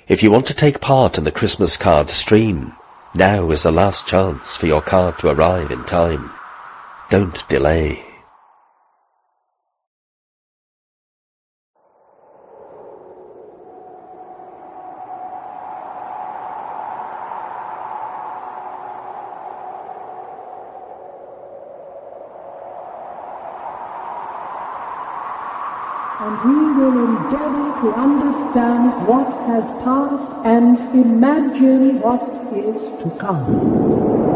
If you want to take part in the Christmas card stream, now is the last chance for your card to arrive in time. Don't delay. And we will endeavor to understand what has passed and imagine what is to come.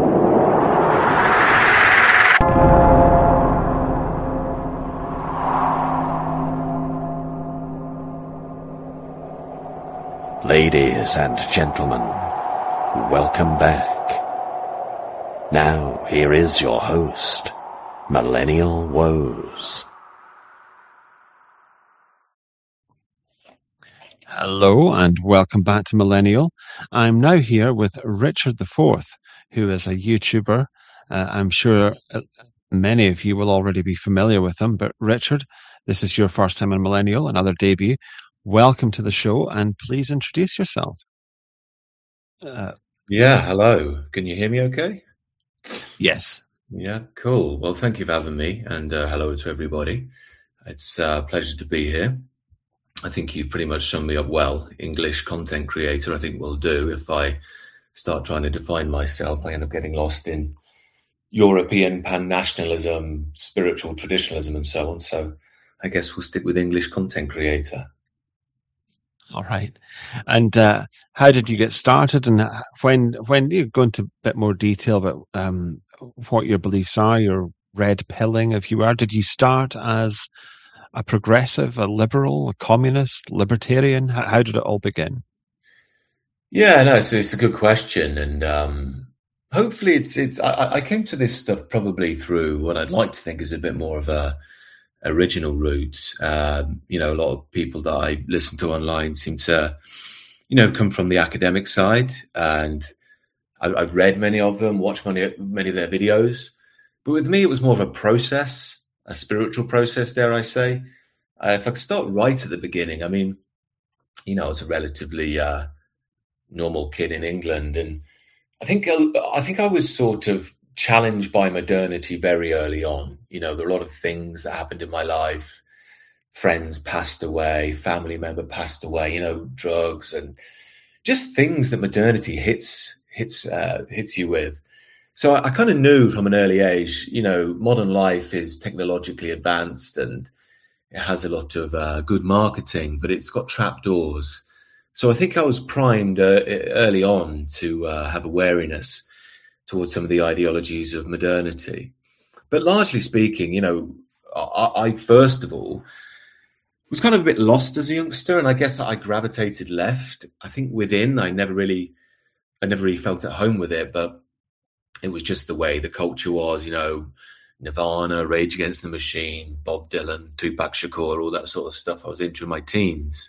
Ladies and gentlemen, welcome back. Now, here is your host, Millennial Woes. Hello and welcome back to Millennial. I'm now here with Richard IV, who is a YouTuber. I'm sure many of you will already be familiar with him, but Richard, this is your first time on Millennial, another debut. Welcome to the show and please introduce yourself. Yeah, hello. Can you hear me okay? Yes. Yeah, cool. Well, thank you for having me and hello to everybody. It's a pleasure to be here. I think you've pretty much summed me up well. English content creator, I think will do. If I start trying to define myself, I end up getting lost in European pan-nationalism, spiritual traditionalism, and so on. So I guess we'll stick with English content creator. All right. And how did you get started? And when you go into a bit more detail about what your beliefs are, your red pilling, if you are, did you start as a progressive, a liberal, a communist, libertarian? How did it all begin? Yeah, no, it's a good question, and hopefully, it's. I came to this stuff probably through what I'd like to think is a bit more of a original route. A lot of people that I listen to online seem to, come from the academic side, and I've read many of them, watched many of their videos, but with me, it was more of a process. A spiritual process, dare I say. If I could start right at the beginning, I mean, I was a relatively normal kid in England, and I think I was sort of challenged by modernity very early on. There were a lot of things that happened in my life. Friends passed away, family member passed away. Drugs and just things that modernity hits you with. So I kind of knew from an early age, modern life is technologically advanced and it has a lot of good marketing, but it's got trapdoors. So I think I was primed early on to have a wariness towards some of the ideologies of modernity. But largely speaking, I first of all was kind of a bit lost as a youngster, and I guess I gravitated left. I think within, I never really felt at home with it, but it was just the way the culture was, Nirvana, Rage Against the Machine, Bob Dylan, Tupac Shakur, all that sort of stuff I was into in my teens.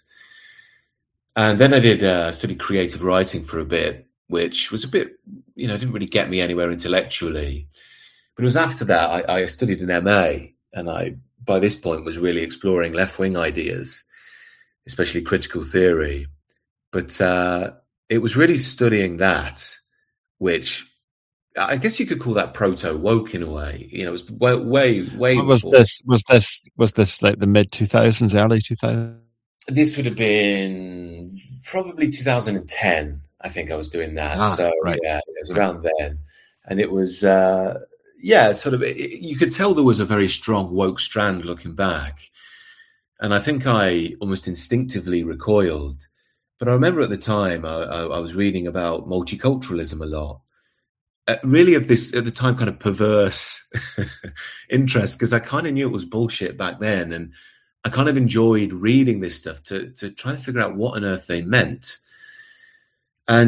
And then I did study creative writing for a bit, which was a bit, didn't really get me anywhere intellectually. But it was after that I studied an MA, and I, by this point, was really exploring left-wing ideas, especially critical theory. But it was really studying that, which I guess you could call that proto-woke in a way. It was way. Was this like the mid 2000s, early 2000s? This would have been probably 2010. I think I was doing that. Right. Yeah, it was around then, and it was sort of. You could tell there was a very strong woke strand looking back, and I think I almost instinctively recoiled. But I remember at the time I was reading about multiculturalism a lot. Really of this, at the time, kind of perverse interest, because I kind of knew it was bullshit back then. And I kind of enjoyed reading this stuff to try and figure out what on earth they meant. And,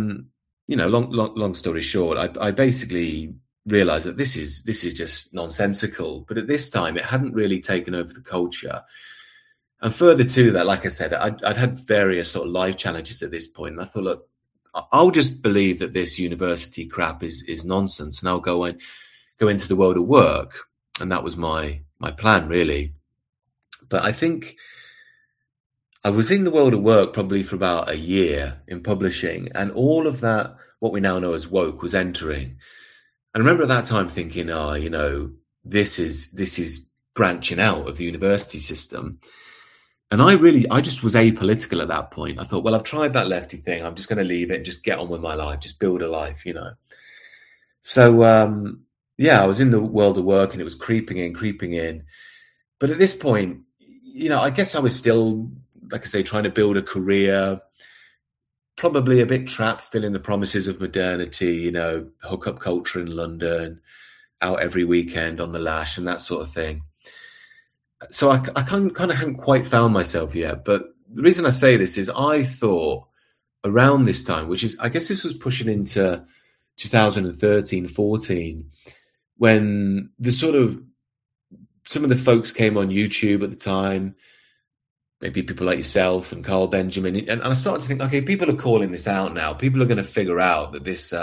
long story short, I basically realized that this is just nonsensical. But at this time, it hadn't really taken over the culture. And further to that, like I said, I'd had various sort of life challenges at this point. And I thought, look, I'll just believe that this university crap is nonsense, and I'll go into the world of work. And that was my plan, really. But I think I was in the world of work probably for about a year in publishing, and all of that, what we now know as woke, was entering. And I remember at that time thinking, this is branching out of the university system. And I just was apolitical at that point. I thought, well, I've tried that lefty thing. I'm just going to leave it and just get on with my life, just build a life, So, I was in the world of work and it was creeping in. But at this point, I guess I was still, like I say, trying to build a career, probably a bit trapped still in the promises of modernity, hookup culture in London, out every weekend on the lash and that sort of thing. So I kind of hadn't quite found myself yet. But the reason I say this is I thought around this time, which is, I guess this was pushing into 2013, 14, when some of the folks came on YouTube at the time, maybe people like yourself and Carl Benjamin. And I started to think, okay, people are calling this out now. People are going to figure out that this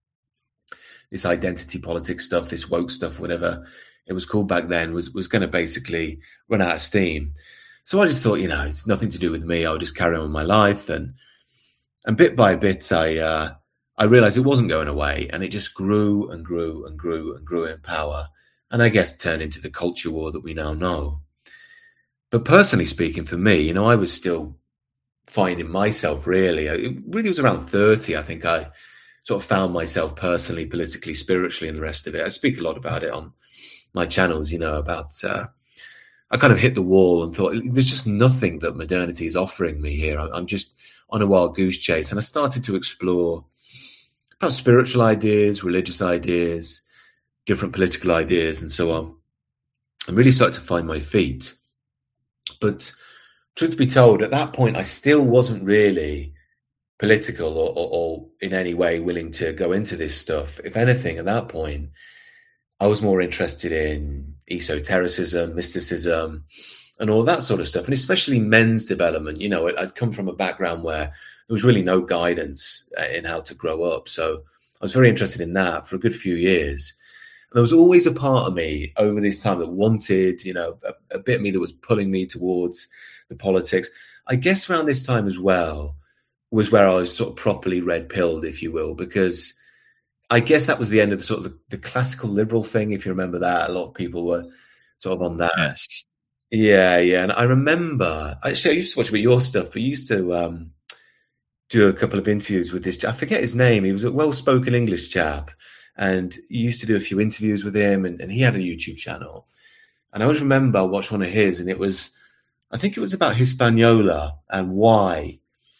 identity politics stuff, this woke stuff, whatever it was called back then, was going to basically run out of steam. So I just thought, it's nothing to do with me. I'll just carry on with my life. And bit by bit, I realized it wasn't going away, and it just grew and grew and grew and grew in power. And I guess turned into the culture war that we now know. But personally speaking, for me, I was still finding myself really. It really was around 30, I think I sort of found myself personally, politically, spiritually, and the rest of it. I speak a lot about it on my channels, about I kind of hit the wall and thought, there's just nothing that modernity is offering me here. I'm just on a wild goose chase. And I started to explore about spiritual ideas, religious ideas, different political ideas, and so on, and really started to find my feet. But truth be told, at that point, I still wasn't really political or in any way willing to go into this stuff. If anything, at that point, I was more interested in esotericism, mysticism, and all that sort of stuff, and especially men's development. I'd come from a background where there was really no guidance in how to grow up. So I was very interested in that for a good few years. And there was always a part of me over this time that wanted, a bit of me that was pulling me towards the politics. I guess around this time as well was where I was sort of properly red-pilled, if you will, because I guess that was the end of the sort of the classical liberal thing, if you remember that. A lot of people were sort of on that. Yes. Yeah. And I remember, actually, I used to watch a bit of your stuff, but you used to do a couple of interviews with this. I forget his name. He was a well-spoken English chap, and you used to do a few interviews with him, and he had a YouTube channel. And I always remember I watched one of his, and I think it was about Hispaniola and why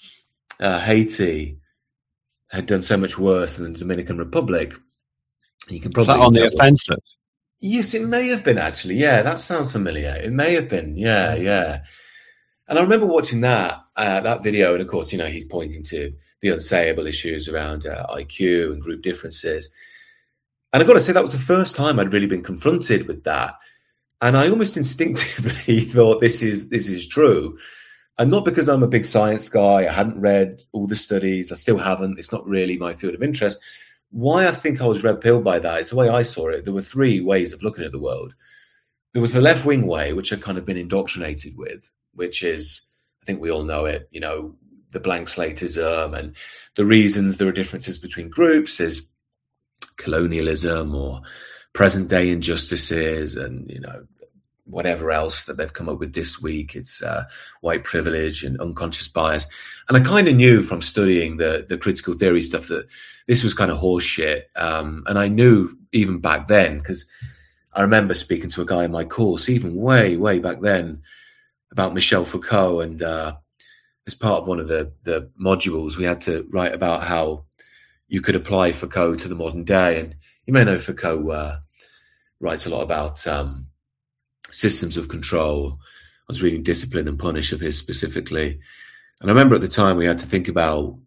Haiti had done so much worse than the Dominican Republic. You can probably on the offensive. Yes, it may have been, actually. Yeah, that sounds familiar. It may have been. Yeah. And I remember watching that video, and of course, he's pointing to the unsayable issues around IQ and group differences. And I've got to say, that was the first time I'd really been confronted with that. And I almost instinctively thought this is true. And not because I'm a big science guy. I hadn't read all the studies. I still haven't. It's not really my field of interest. Why I think I was red-pilled by that is the way I saw it. There were three ways of looking at the world. There was the left-wing way, which I'd kind of been indoctrinated with, which is, I think we all know it, the blank slateism, and the reasons there are differences between groups is colonialism or present-day injustices and, whatever else that they've come up with this week. It's white privilege and unconscious bias. And I kind of knew from studying the critical theory stuff that this was kind of horse shit. And I knew even back then, because I remember speaking to a guy in my course, even way, way back then, about Michel Foucault. And as part of one of the modules, we had to write about how you could apply Foucault to the modern day. And you may know Foucault writes a lot about systems of control. I was reading Discipline and Punish of his specifically. And I remember at the time we had to think about,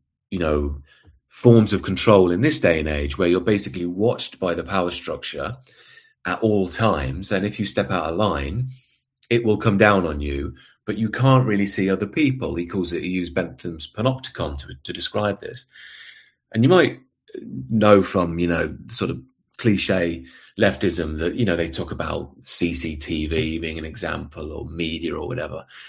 forms of control in this day and age where you're basically watched by the power structure at all times. And if you step out of line, it will come down on you, but you can't really see other people. He used Bentham's panopticon to describe this. And you might know from, sort of cliche leftism that, they talk about CCTV being an example, or media or whatever.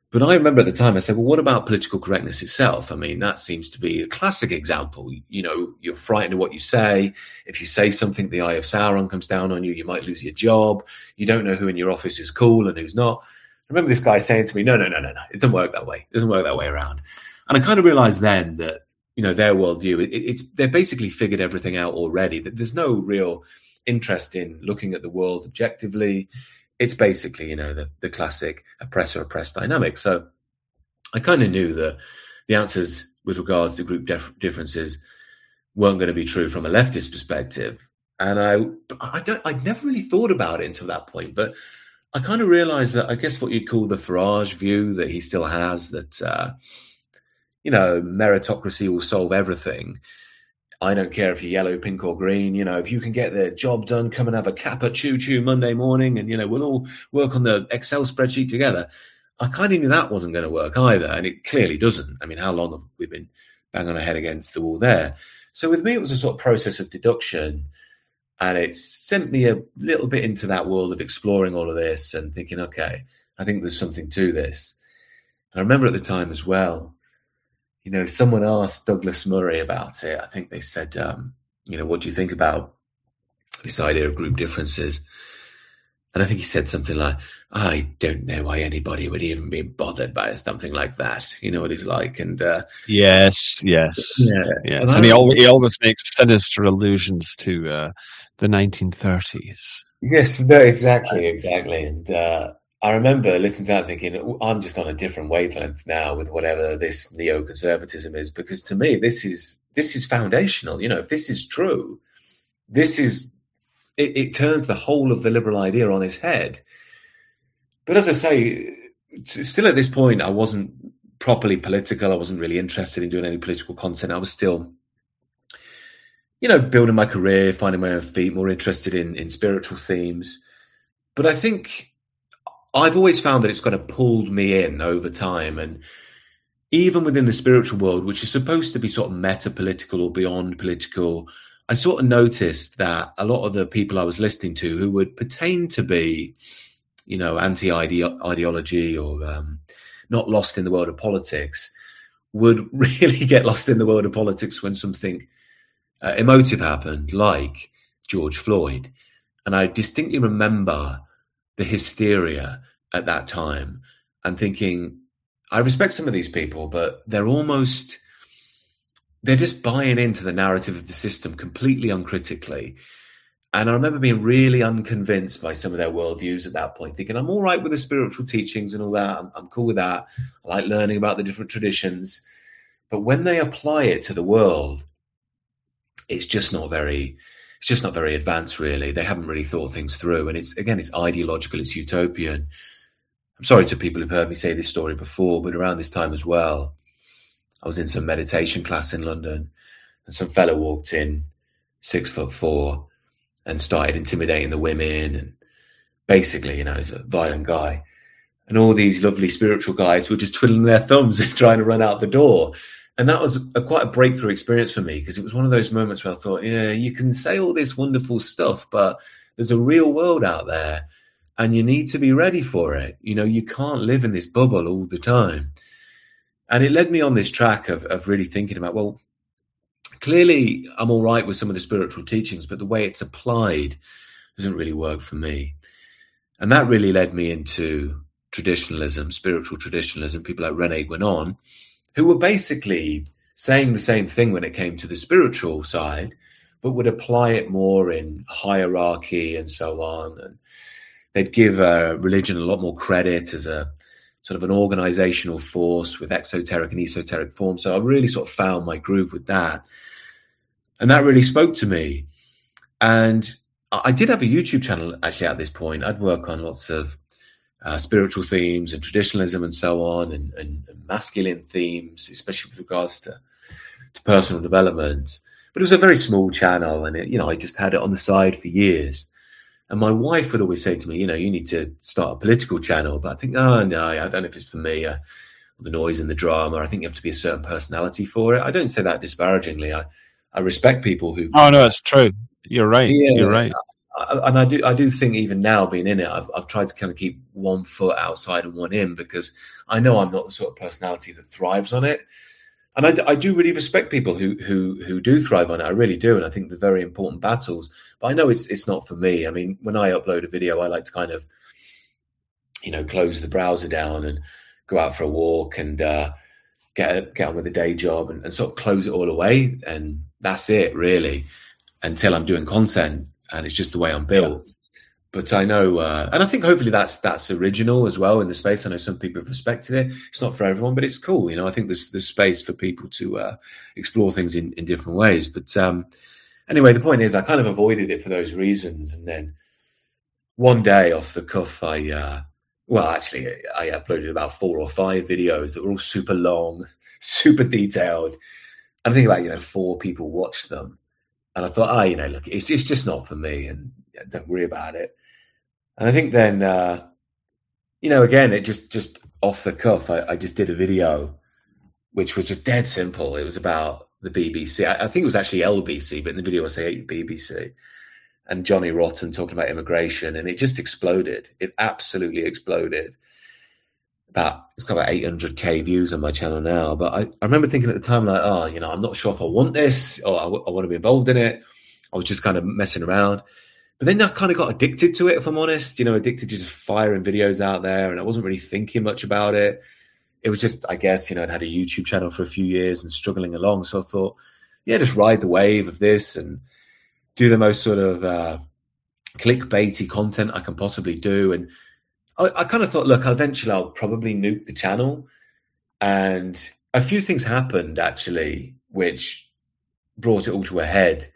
But I remember at the time I said, well, what about political correctness itself? I mean, that seems to be a classic example. You know, you're frightened of what you say. If you say something, the eye of Sauron comes down on you. You might lose your job. You don't know who in your office is cool and who's not. I remember this guy saying to me, no. It doesn't work that way. It doesn't work that way around. And I kind of realized then that, you know, their worldview, they've basically figured everything out already, that there's no real interest in looking at the world objectively. It's basically, you know, the classic oppressor-oppressed dynamic. So I kind of knew that the answers with regards to group differences weren't going to be true from a leftist perspective. And I'd never really thought about it until that point. But I kind of realized that I guess what you'd call the Farage view that he still has, that, you know, meritocracy will solve everything. I don't care if you're yellow, pink, or green. You know, if you can get the job done, come and have a Kappa choo-choo Monday morning, and, you know, we'll all work on the Excel spreadsheet together. I kind of knew that wasn't going to work either, and it clearly doesn't. I mean, how long have we been banging our head against the wall there? So with me, it was a sort of process of deduction, and it sent me a little bit into that world of exploring all of this and thinking, okay, I think there's something to this. And I remember at the time as well, you know, someone asked Douglas Murray about it. I think they said, you know, what do you think about this idea of group differences? And I think he said something like, I don't know why anybody would even be bothered by something like that. You know what he's like. And yes. And he always makes sinister allusions to the 1930s. Yes, no, exactly. And I remember listening to that thinking, I'm just on a different wavelength now with whatever this neoconservatism is, because to me, this is foundational. You know, if this is true, it turns the whole of the liberal idea on its head. But as I say, still at this point, I wasn't properly political. I wasn't really interested in doing any political content. I was still, you know, building my career, finding my own feet, more interested in spiritual themes. But I think I've always found that it's kind of pulled me in over time. And even within the spiritual world, which is supposed to be sort of meta-political or beyond political, I sort of noticed that a lot of the people I was listening to who would pertain to be, you know, anti-ideology or not lost in the world of politics, would really get lost in the world of politics when something emotive happened, like George Floyd. And I distinctly remember the hysteria at that time and thinking, I respect some of these people, but they're just buying into the narrative of the system completely uncritically. And I remember being really unconvinced by some of their worldviews at that point, thinking I'm all right with the spiritual teachings and all that. I'm cool with that. I like learning about the different traditions. But when they apply it to the world, it's just not very advanced, really. They haven't really thought things through. And it's ideological, it's utopian. I'm sorry to people who've heard me say this story before, but around this time as well, I was in some meditation class in London, and some fellow walked in, 6'4", and started intimidating the women. And basically, you know, he's a violent guy. And all these lovely spiritual guys were just twiddling their thumbs and trying to run out the door. And that was quite a breakthrough experience for me, because it was one of those moments where I thought, yeah, you can say all this wonderful stuff, but there's a real world out there and you need to be ready for it. You know, you can't live in this bubble all the time. And it led me on this track of really thinking about, well, clearly I'm all right with some of the spiritual teachings, but the way it's applied doesn't really work for me. And that really led me into traditionalism, spiritual traditionalism, people like René Guénon, who were basically saying the same thing when it came to the spiritual side, but would apply it more in hierarchy and so on. And they'd give religion a lot more credit as a sort of an organizational force with exoteric and esoteric forms. So I really sort of found my groove with that. And that really spoke to me. And I did have a YouTube channel actually at this point. I'd work on lots of spiritual themes and traditionalism and so on, and masculine themes, especially with regards to personal development. But it was a very small channel, and I just had it on the side for years. And my wife would always say to me, you need to start a political channel. But I think, oh, no, I don't know if it's for me. The noise and the drama. I think you have to be a certain personality for it. I don't say that disparagingly. I respect people who... Oh, no, it's true. You're right. Yeah, you're right. and I do think even now being in it, I've tried to kind of keep one foot outside and one in, because I know I'm not the sort of personality that thrives on it. And I do really respect people who do thrive on it. I really do. And I think they're very important battles. But I know it's not for me. I mean, when I upload a video, I like to kind of, close the browser down and go out for a walk and get on with the day job and sort of close it all away. And that's it, really, until I'm doing content. And it's just the way I'm built. Yeah. But I know, and I think hopefully that's original as well in the space. I know some people have respected it. It's not for everyone, but it's cool. I think there's space for people to explore things in different ways. But anyway, the point is I kind of avoided it for those reasons. And then one day off the cuff, I uploaded about 4 or 5 videos that were all super long, super detailed. And I think about, 4 people watched them. And I thought, look, it's just not for me, and don't worry about it. And I think then, again, it just off the cuff, I just did a video, which was just dead simple. It was about the BBC. I think it was actually LBC, but in the video I say BBC. And Johnny Rotten talking about immigration, and it just exploded. It absolutely exploded. It's got about 800k views on my channel now. But I remember thinking at the time, like, I'm not sure if I want this or I want to be involved in it. I was just kind of messing around. But then I kind of got addicted to it, if I'm honest, addicted to just firing videos out there. And I wasn't really thinking much about it. It was just, I guess, I'd had a YouTube channel for a few years and struggling along. So I thought, just ride the wave of this and do the most sort of clickbaity content I can possibly do. And I kind of thought, look, eventually I'll probably nuke the channel. And a few things happened, actually, which brought it all to a head.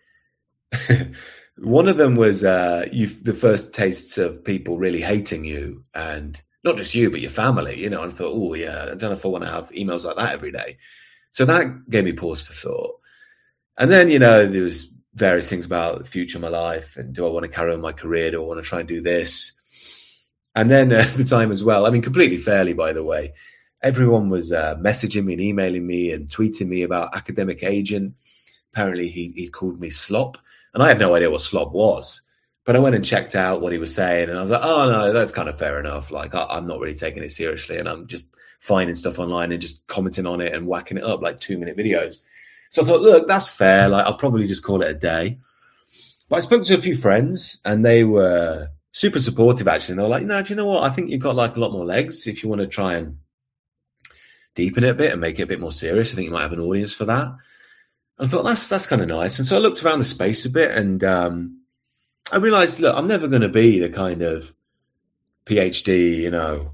One of them was the first tastes of people really hating you, and not just you, but your family, and I thought, I don't know if I want to have emails like that every day. So that gave me pause for thought. And then, there was various things about the future of my life, and do I want to carry on my career? Do I want to try and do this? And then at the time as well, I mean, completely fairly, by the way, everyone was messaging me and emailing me and tweeting me about Academic Agent. Apparently he called me slop, and I had no idea what slop was. But I went and checked out what he was saying, and I was like, oh, no, that's kind of fair enough. Like, I'm not really taking it seriously, and I'm just finding stuff online and just commenting on it and whacking it up like 2-minute videos. So I thought, look, that's fair. Like, I'll probably just call it a day. But I spoke to a few friends, and they were super supportive, actually. And they were like, no, do you know what? I think you've got like a lot more legs if you want to try and deepen it a bit and make it a bit more serious. I think you might have an audience for that. And I thought, that's kind of nice. And so I looked around the space a bit, and I realized, look, I'm never going to be the kind of PhD,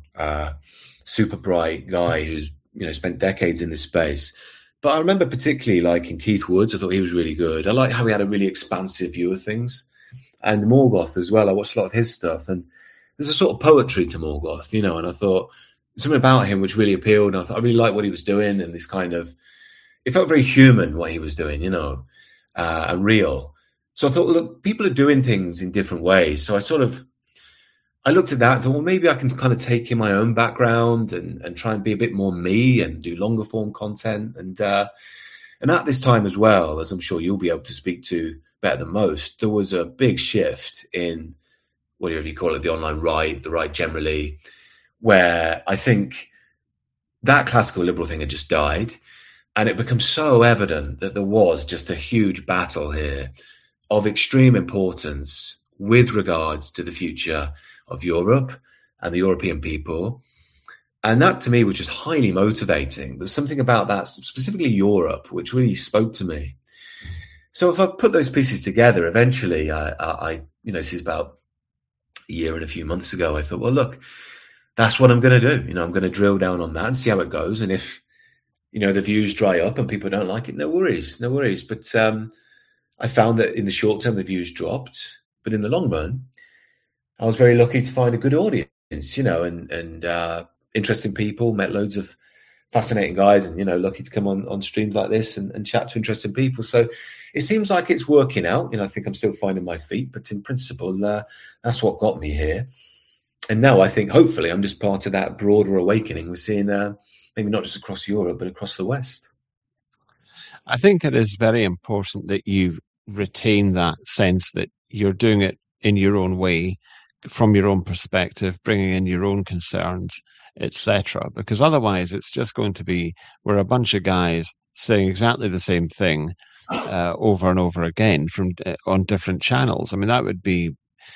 super bright guy who's, spent decades in this space. But I remember particularly liking Keith Woods. I thought he was really good. I liked how he had a really expansive view of things. And Morgoth as well. I watched a lot of his stuff. And there's a sort of poetry to Morgoth, and I thought something about him which really appealed. And I thought I really liked what he was doing, and this kind of, it felt very human what he was doing, and real. So I thought, look, people are doing things in different ways. So I looked at that and thought, well, maybe I can kind of take in my own background and try and be a bit more me and do longer form content. And at this time as well, as I'm sure you'll be able to speak to better than most, there was a big shift in whatever you call it, the online right, the right generally, where I think that classical liberal thing had just died. And it becomes so evident that there was just a huge battle here of extreme importance with regards to the future of Europe and the European people. And that to me was just highly motivating. There's something about that, specifically Europe, which really spoke to me. So if I put those pieces together, eventually I this is about a year and a few months ago, I thought, well, look, that's what I'm going to do. I'm going to drill down on that and see how it goes. And if, the views dry up and people don't like it, no worries. But I found that in the short term, the views dropped. But in the long run, I was very lucky to find a good audience, and interesting people, met loads of fascinating guys, and, lucky to come on streams like this and chat to interesting people. So it seems like it's working out. I think I'm still finding my feet, but in principle, that's what got me here. And now I think hopefully I'm just part of that broader awakening we're seeing maybe not just across Europe, but across the West. I think it is very important that you retain that sense that you're doing it in your own way, from your own perspective, bringing in your own concerns, etc. Because otherwise, it's just going to be we're a bunch of guys saying exactly the same thing over and over again from on different channels. I mean, that would be.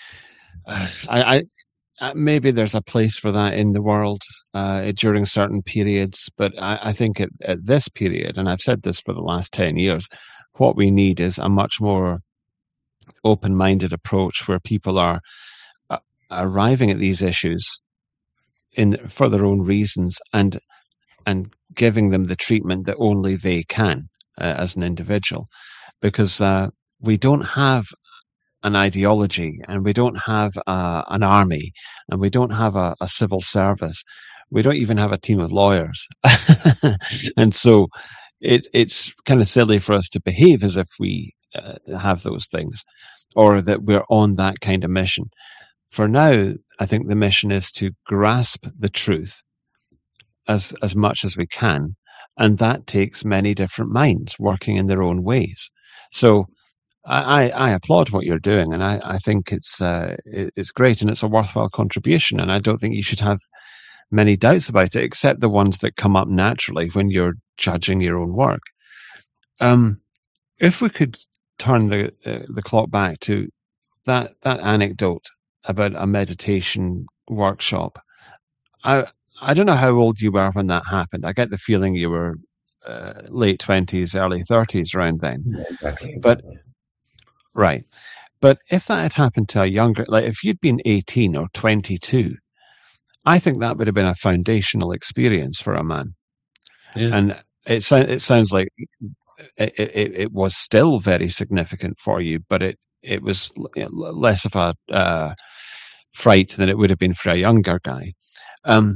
Maybe there's a place for that in the world during certain periods, but I think at this period, and I've said this for the last 10 years, what we need is a much more open-minded approach where people are arriving at these issues for their own reasons and giving them the treatment that only they can as an individual, because we don't have an ideology, and we don't have an army, and we don't have a civil service. We don't even have a team of lawyers. And so it's kind of silly for us to behave as if we have those things, or that we're on that kind of mission. For now, I think the mission is to grasp the truth as much as we can, and that takes many different minds working in their own ways. So I applaud what you're doing, and I think it's great, and it's a worthwhile contribution, and I don't think you should have many doubts about it, except the ones that come up naturally when you're judging your own work. If we could turn the clock back to that anecdote about a meditation workshop, I don't know how old you were when that happened. I get the feeling you were late 20s, early 30s around then. Yeah, exactly. But right. But if that had happened to a younger, like if you'd been 18 or 22, I think that would have been a foundational experience for a man. Yeah. And it sounds like it was still very significant for you, but it was less of a fright than it would have been for a younger guy. And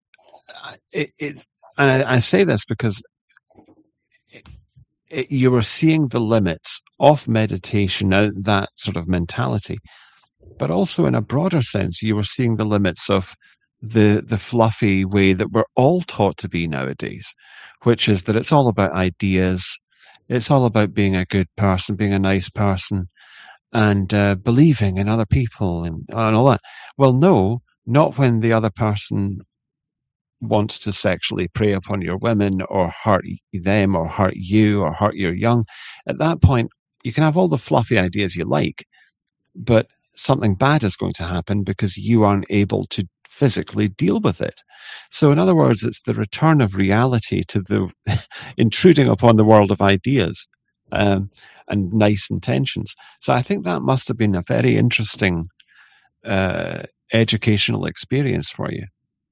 I say this because you were seeing the limits of meditation, that sort of mentality, but also in a broader sense, you were seeing the limits of the fluffy way that we're all taught to be nowadays, which is that it's all about ideas, it's all about being a good person, being a nice person, and believing in other people and all that. Well, no, not when the other person wants to sexually prey upon your women or hurt them or hurt you or hurt your young. At that point, you can have all the fluffy ideas you like, but something bad is going to happen because you aren't able to physically deal with it. So in other words, it's the return of reality to the intruding upon the world of ideas and nice intentions. So I think that must have been a very interesting educational experience for you.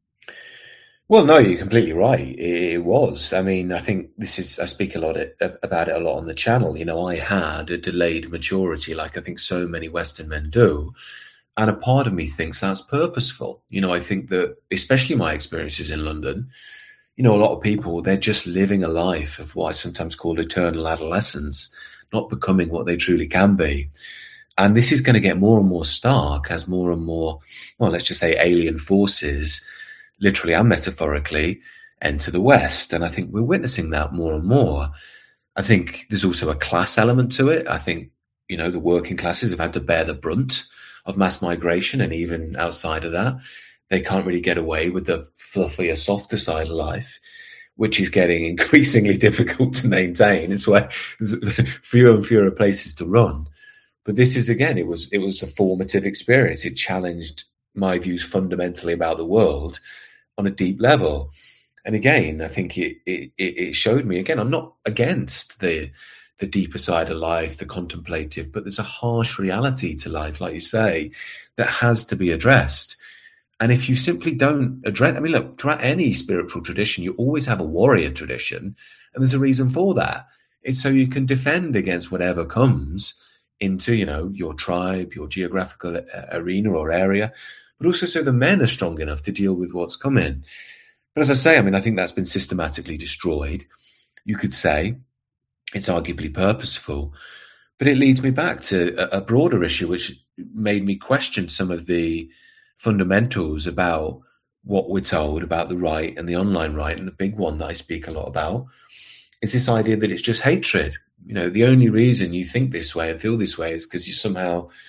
Well, no, you're completely right. It was. I mean, I think I speak about it a lot on the channel. You know, I had a delayed maturity, like I think so many Western men do. And a part of me thinks that's purposeful. You know, I think that, especially my experiences in London, you know, a lot of people, they're just living a life of what I sometimes call eternal adolescence, not becoming what they truly can be. And this is going to get more and more stark as more and more, well, let's just say alien forces, literally and metaphorically, enter the West. And I think we're witnessing that more and more. I think there's also a class element to it. I think, you know, the working classes have had to bear the brunt of mass migration. And even outside of that, they can't really get away with the fluffier, softer side of life, which is getting increasingly difficult to maintain. It's why there's fewer and fewer places to run. But this is, again, it was a formative experience. It challenged my views fundamentally about the world on a deep level. And again, I think it showed me, again, I'm not against the deeper side of life, the contemplative, but there's a harsh reality to life, like you say, that has to be addressed. And if you simply don't address, I mean, look, throughout any spiritual tradition, you always have a warrior tradition, and there's a reason for that. It's so you can defend against whatever comes into, you know, your tribe, your geographical arena or area, but also so the men are strong enough to deal with what's coming. But as I say, I mean, I think that's been systematically destroyed. You could say it's arguably purposeful, but it leads me back to a broader issue, which made me question some of the fundamentals about what we're told about the right and the online right. And the big one that I speak a lot about is this idea that it's just hatred. You know, the only reason you think this way and feel this way is because you somehow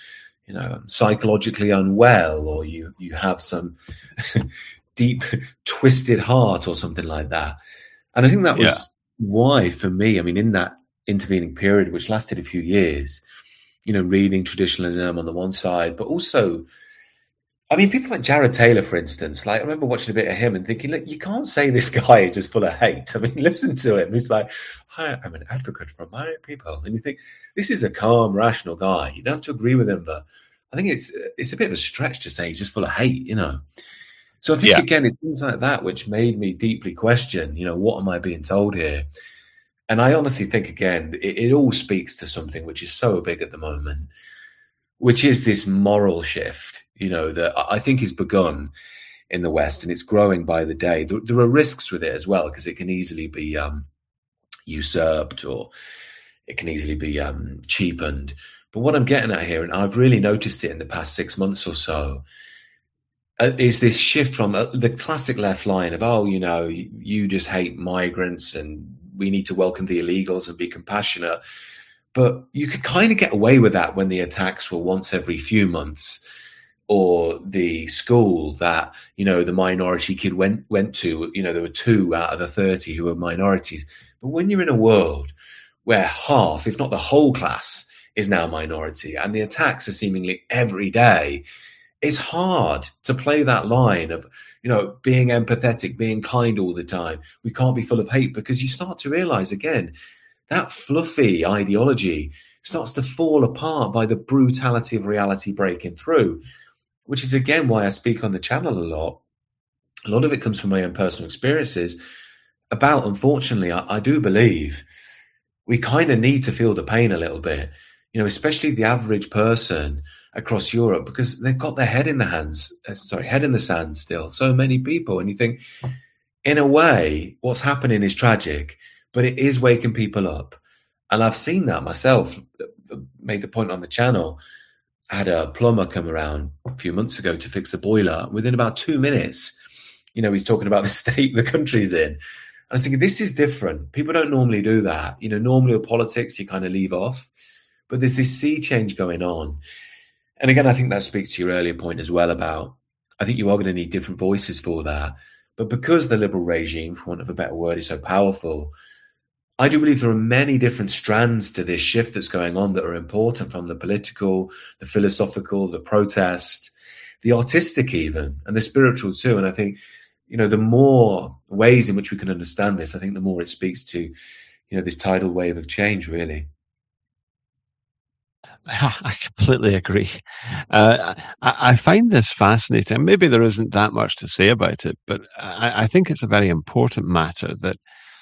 psychologically unwell, or you have some deep twisted heart or something like that. And I think that was why, for me, I mean, in that intervening period, which lasted a few years, reading traditionalism on the one side, but also, I mean, people like Jared Taylor, for instance, like I remember watching a bit of him and thinking, look, you can't say this guy is just full of hate. I mean, listen to him. He's like, hi, I'm an advocate for married people. And you think, this is a calm, rational guy. You don't have to agree with him, but I think it's a bit of a stretch to say he's just full of hate, So I think, again, it's things like that which made me deeply question, what am I being told here? And I honestly think, again, it all speaks to something which is so big at the moment, which is this moral shift, that I think has begun in the West, and it's growing by the day. There are risks with it as well, because it can easily be usurped, or it can easily be cheapened. But what I'm getting at here, and I've really noticed it in the past 6 months or so, is this shift from the classic left line of, you just hate migrants and we need to welcome the illegals and be compassionate. But you could kind of get away with that when the attacks were once every few months, or the school that, the minority kid went to, there were 2 out of the 30 who were minorities. But when you're in a world where half, if not the whole class, is now minority, and the attacks are seemingly every day, it's hard to play that line of, being empathetic, being kind all the time. We can't be full of hate, because you start to realize, again, that fluffy ideology starts to fall apart by the brutality of reality breaking through, which is, again, why I speak on the channel a lot. A lot of it comes from my own personal experiences about, unfortunately, I do believe we kind of need to feel the pain a little bit, especially the average person across Europe, because they've got their head in the sand still. So many people. And you think, in a way, what's happening is tragic, but it is waking people up. And I've seen that myself. Made the point on the channel. I had a plumber come around a few months ago to fix a boiler. Within about 2 minutes, he's talking about the state the country's in. I was thinking, this is different. People don't normally do that. Normally with politics, you kind of leave off. But there's this sea change going on. And again, I think that speaks to your earlier point as well about, I think you are going to need different voices for that. But because the liberal regime, for want of a better word, is so powerful, I do believe there are many different strands to this shift that's going on that are important, from the political, the philosophical, the protest, the artistic even, and the spiritual too. And I think, the more ways in which we can understand this, I think the more it speaks to, this tidal wave of change, really. I completely agree. I find this fascinating. Maybe there isn't that much to say about it, but I think it's a very important matter that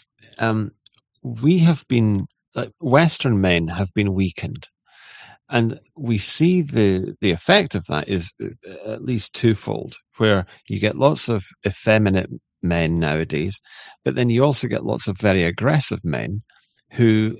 we have been, Western men have been weakened. And we see the effect of that is at least twofold, where you get lots of effeminate men nowadays, but then you also get lots of very aggressive men who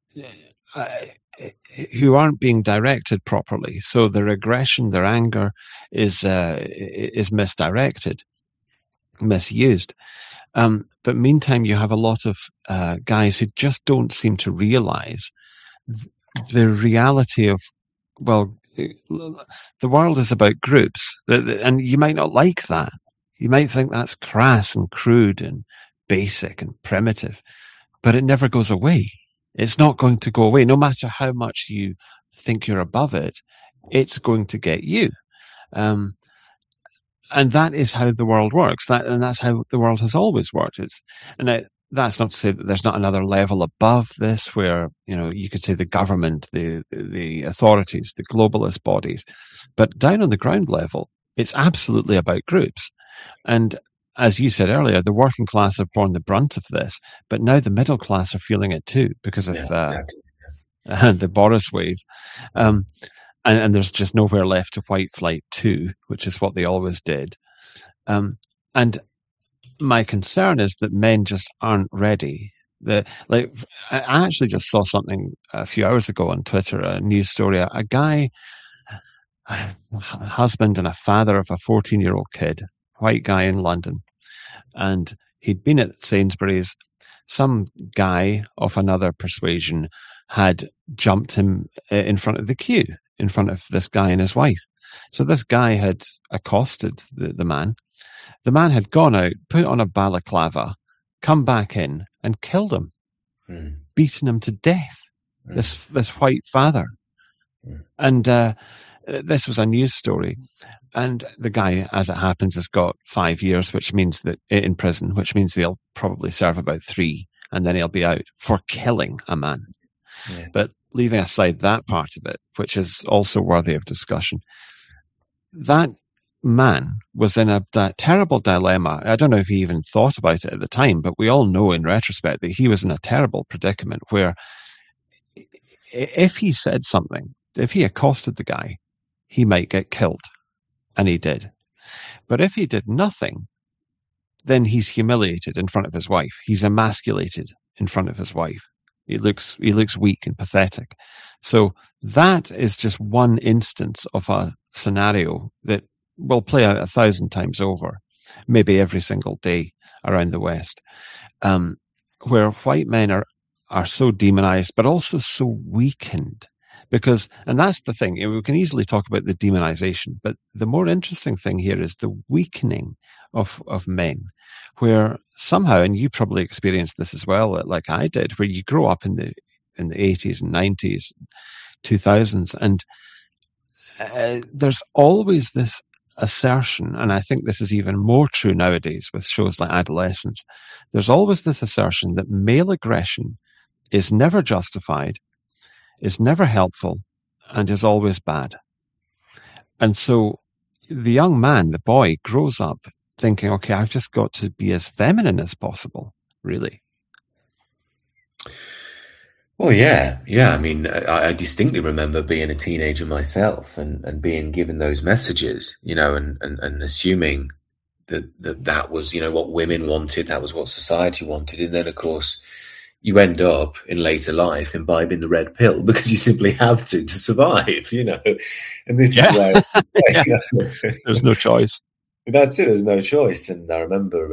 aren't being directed properly. So their aggression, their anger is misdirected, misused. But meantime, you have a lot of guys who just don't seem to realize the reality of, well, the world is about groups, and you might not like that. You might think that's crass and crude and basic and primitive, but it never goes away. It's not going to go away. No matter how much you think you're above it, it's going to get you. And that is how the world works. That's how the world has always worked. That's not to say that there's not another level above this where, you could say the government, the authorities, the globalist bodies. But down on the ground level, it's absolutely about groups. And as you said earlier, the working class have borne the brunt of this, but now the middle class are feeling it too because of the Boris wave. And there's just nowhere left to white flight 2, which is what they always did. And my concern is that men just aren't ready. I actually just saw something a few hours ago on Twitter, a news story. A guy, a husband and a father of a 14-year-old kid, white guy in London, and he'd been at Sainsbury's. Some guy of another persuasion had jumped him in front of the queue in front of this guy and his wife. So this guy had accosted the man. The man had gone out, put on a balaclava, come back in and killed him, beaten him to death, this white father. And this was a news story. And the guy, as it happens, has got 5 years, which means that in prison, which means they'll probably serve about 3, and then he'll be out for killing a man. Yeah. But leaving aside that part of it, which is also worthy of discussion, that man was in a terrible dilemma. I don't know if he even thought about it at the time, but we all know in retrospect that he was in a terrible predicament where if he said something, if he accosted the guy, he might get killed. And he did. But if he did nothing, then he's humiliated in front of his wife. He's emasculated in front of his wife. He looks weak and pathetic. So that is just one instance of a scenario that will play out 1,000 times over, maybe every single day around the West, where white men are so demonized, but also so weakened. Because, and that's the thing, we can easily talk about the demonization, but the more interesting thing here is the weakening of men, where somehow, and you probably experienced this as well, like I did, where you grow up in the 80s and 90s, 2000s, and there's always this assertion, and I think this is even more true nowadays with shows like Adolescence, there's always this assertion that male aggression is never justified, is never helpful, and is always bad. And so the young man, the boy, grows up thinking, okay, I've just got to be as feminine as possible, really. Well, yeah. I mean, I distinctly remember being a teenager myself and being given those messages, and assuming that was, what women wanted, that was what society wanted. And then, of course, you end up in later life imbibing the red pill because you simply have to survive, And this is where there's no choice. That's it. There's no choice. And I remember,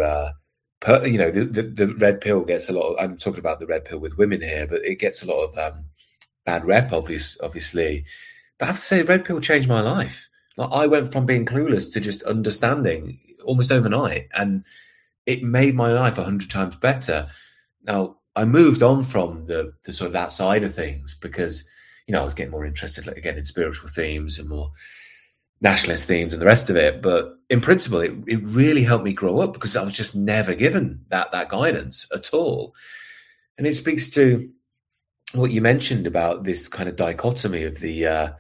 the red pill gets a lot of, I'm talking about the red pill with women here, but it gets a lot of bad rep, obviously. But I have to say, red pill changed my life. Like, I went from being clueless to just understanding almost overnight, and it made my life 100 times better. Now, I moved on from the sort of that side of things because, I was getting more interested, again, in spiritual themes and more nationalist themes and the rest of it. But in principle, it really helped me grow up because I was just never given that guidance at all. And it speaks to what you mentioned about this kind of dichotomy of the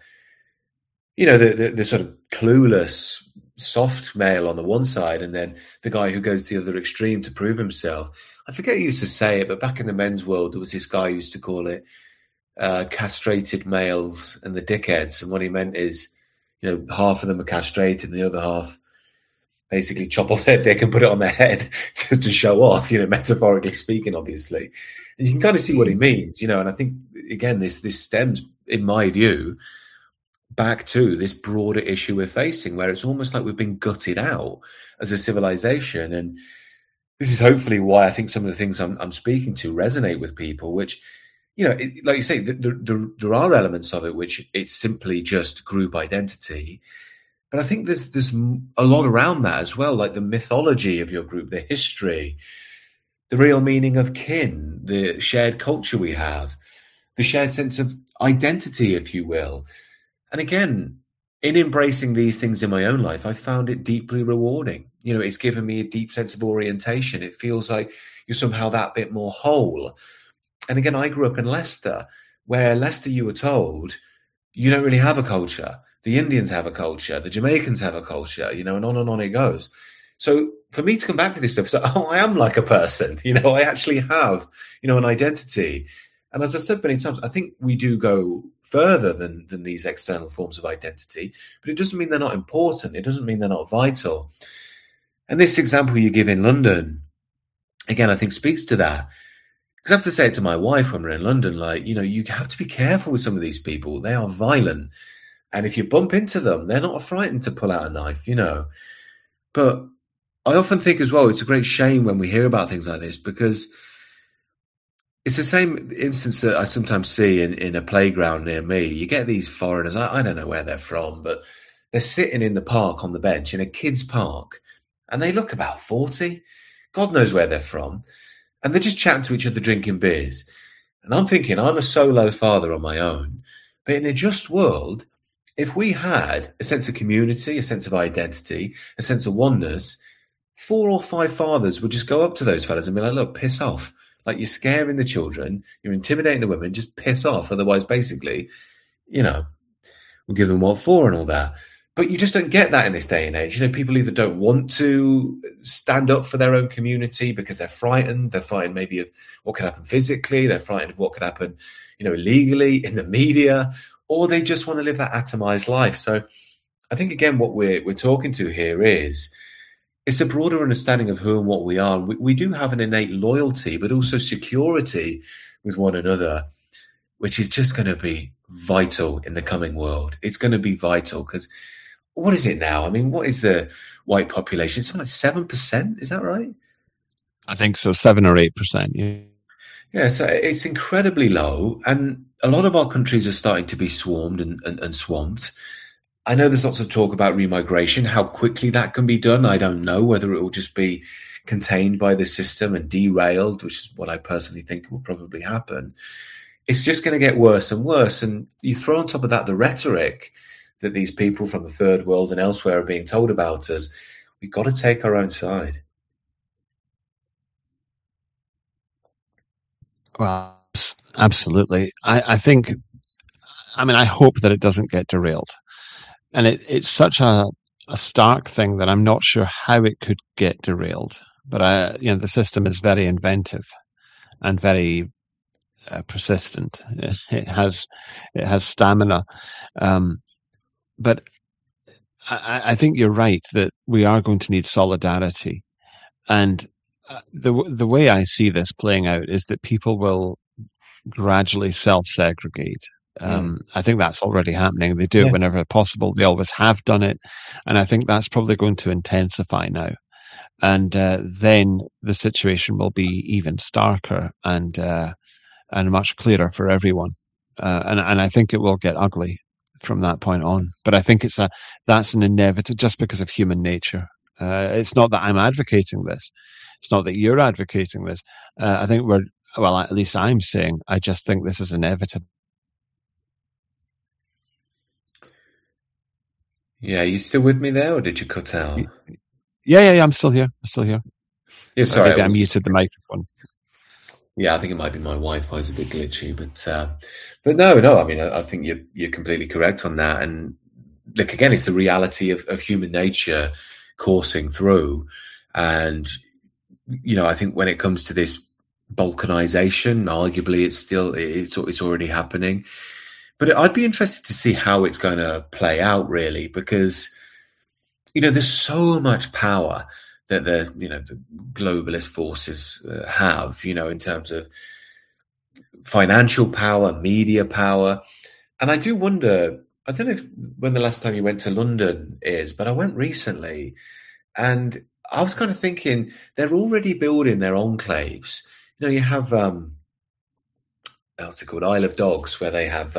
sort of clueless, soft male on the one side, and then the guy who goes to the other extreme to prove himself. I forget who used to say it, but back in the men's world, there was this guy who used to call it castrated males and the dickheads. And what he meant is, half of them are castrated and the other half basically chop off their dick and put it on their head to show off, metaphorically speaking, obviously. And you can kind of see what he means, and I think, again, this stems, in my view, back to this broader issue we're facing, where it's almost like we've been gutted out as a civilization. And this is hopefully why I think some of the things I'm speaking to resonate with people, which, like you say, there are elements of it which it's simply just group identity. But I think there's a lot around that as well, like the mythology of your group, the history, the real meaning of kin, the shared culture we have, the shared sense of identity, if you will. And again, in embracing these things in my own life, I found it deeply rewarding. It's given me a deep sense of orientation. It feels like you're somehow that bit more whole. And again, I grew up in Leicester, where Leicester, you were told, you don't really have a culture. The Indians have a culture. The Jamaicans have a culture, and on it goes. So for me to come back to this stuff, I am like a person, I actually have, an identity. And as I've said many times, I think we do go further than these external forms of identity, but it doesn't mean they're not important. It doesn't mean they're not vital. And this example you give in London, again, I think speaks to that. Because I have to say it to my wife when we're in London, you have to be careful with some of these people. They are violent. And if you bump into them, they're not frightened to pull out a knife, But I often think as well, it's a great shame when we hear about things like this, because It's the same instance that I sometimes see in a playground near me. You get these foreigners, I don't know where they're from, but they're sitting in the park on the bench in a kid's park, and they look about 40. God knows where they're from. And they're just chatting to each other, drinking beers. And I'm thinking, I'm a solo father on my own. But in a just world, if we had a sense of community, a sense of identity, a sense of oneness, 4 or 5 fathers would just go up to those fellas and be like, look, piss off. Like, you're scaring the children, you're intimidating the women, just piss off. Otherwise, basically, we'll give them what for and all that. But you just don't get that in this day and age. People either don't want to stand up for their own community because they're frightened. They're frightened maybe of what could happen physically. They're frightened of what could happen, illegally in the media, or they just want to live that atomized life. So I think, again, what we're talking to here is it's a broader understanding of who and what we are. We do have an innate loyalty, but also security with one another, which is just going to be vital in the coming world. It's going to be vital because what is it now? I mean, what is the white population? It's something like 7%. Is that right? I think so, 7 or 8%. Yeah. Yeah, so it's incredibly low. And a lot of our countries are starting to be swarmed and swamped. I know there's lots of talk about remigration. How quickly that can be done, I don't know. Whether it will just be contained by the system and derailed, which is what I personally think will probably happen. It's just going to get worse and worse. And you throw on top of that the rhetoric that these people from the third world and elsewhere are being told about us. We've got to take our own side. Well, absolutely. I hope that it doesn't get derailed. And it's such a stark thing that I'm not sure how it could get derailed. But the system is very inventive and very persistent. It has stamina. But I think you're right that we are going to need solidarity. And the way I see this playing out is that people will gradually self-segregate. I think that's already happening. They do it whenever possible. They always have done it. And I think that's probably going to intensify now. And then the situation will be even starker and much clearer for everyone. And I think it will get ugly from that point on. But I think that's an inevitable, just because of human nature. It's not that I'm advocating this. It's not that you're advocating this. I think at least I'm saying, I just think this is inevitable. Yeah, are you still with me there, or did you cut out? Yeah, I'm still here. Yeah, sorry. Maybe I muted the microphone. Yeah, I think it might be my Wi-Fi is a bit glitchy, but no. I mean, I think you're completely correct on that. And look, again, it's the reality of human nature coursing through. And I think when it comes to this balkanization, arguably it's already happening. But I'd be interested to see how it's going to play out, really, because there's so much power that the globalist forces have, in terms of financial power, media power. And I do wonder, I don't know when the last time you went to London is, but I went recently, and I was kind of thinking they're already building their enclaves. You have, what's it called, Isle of Dogs, where they have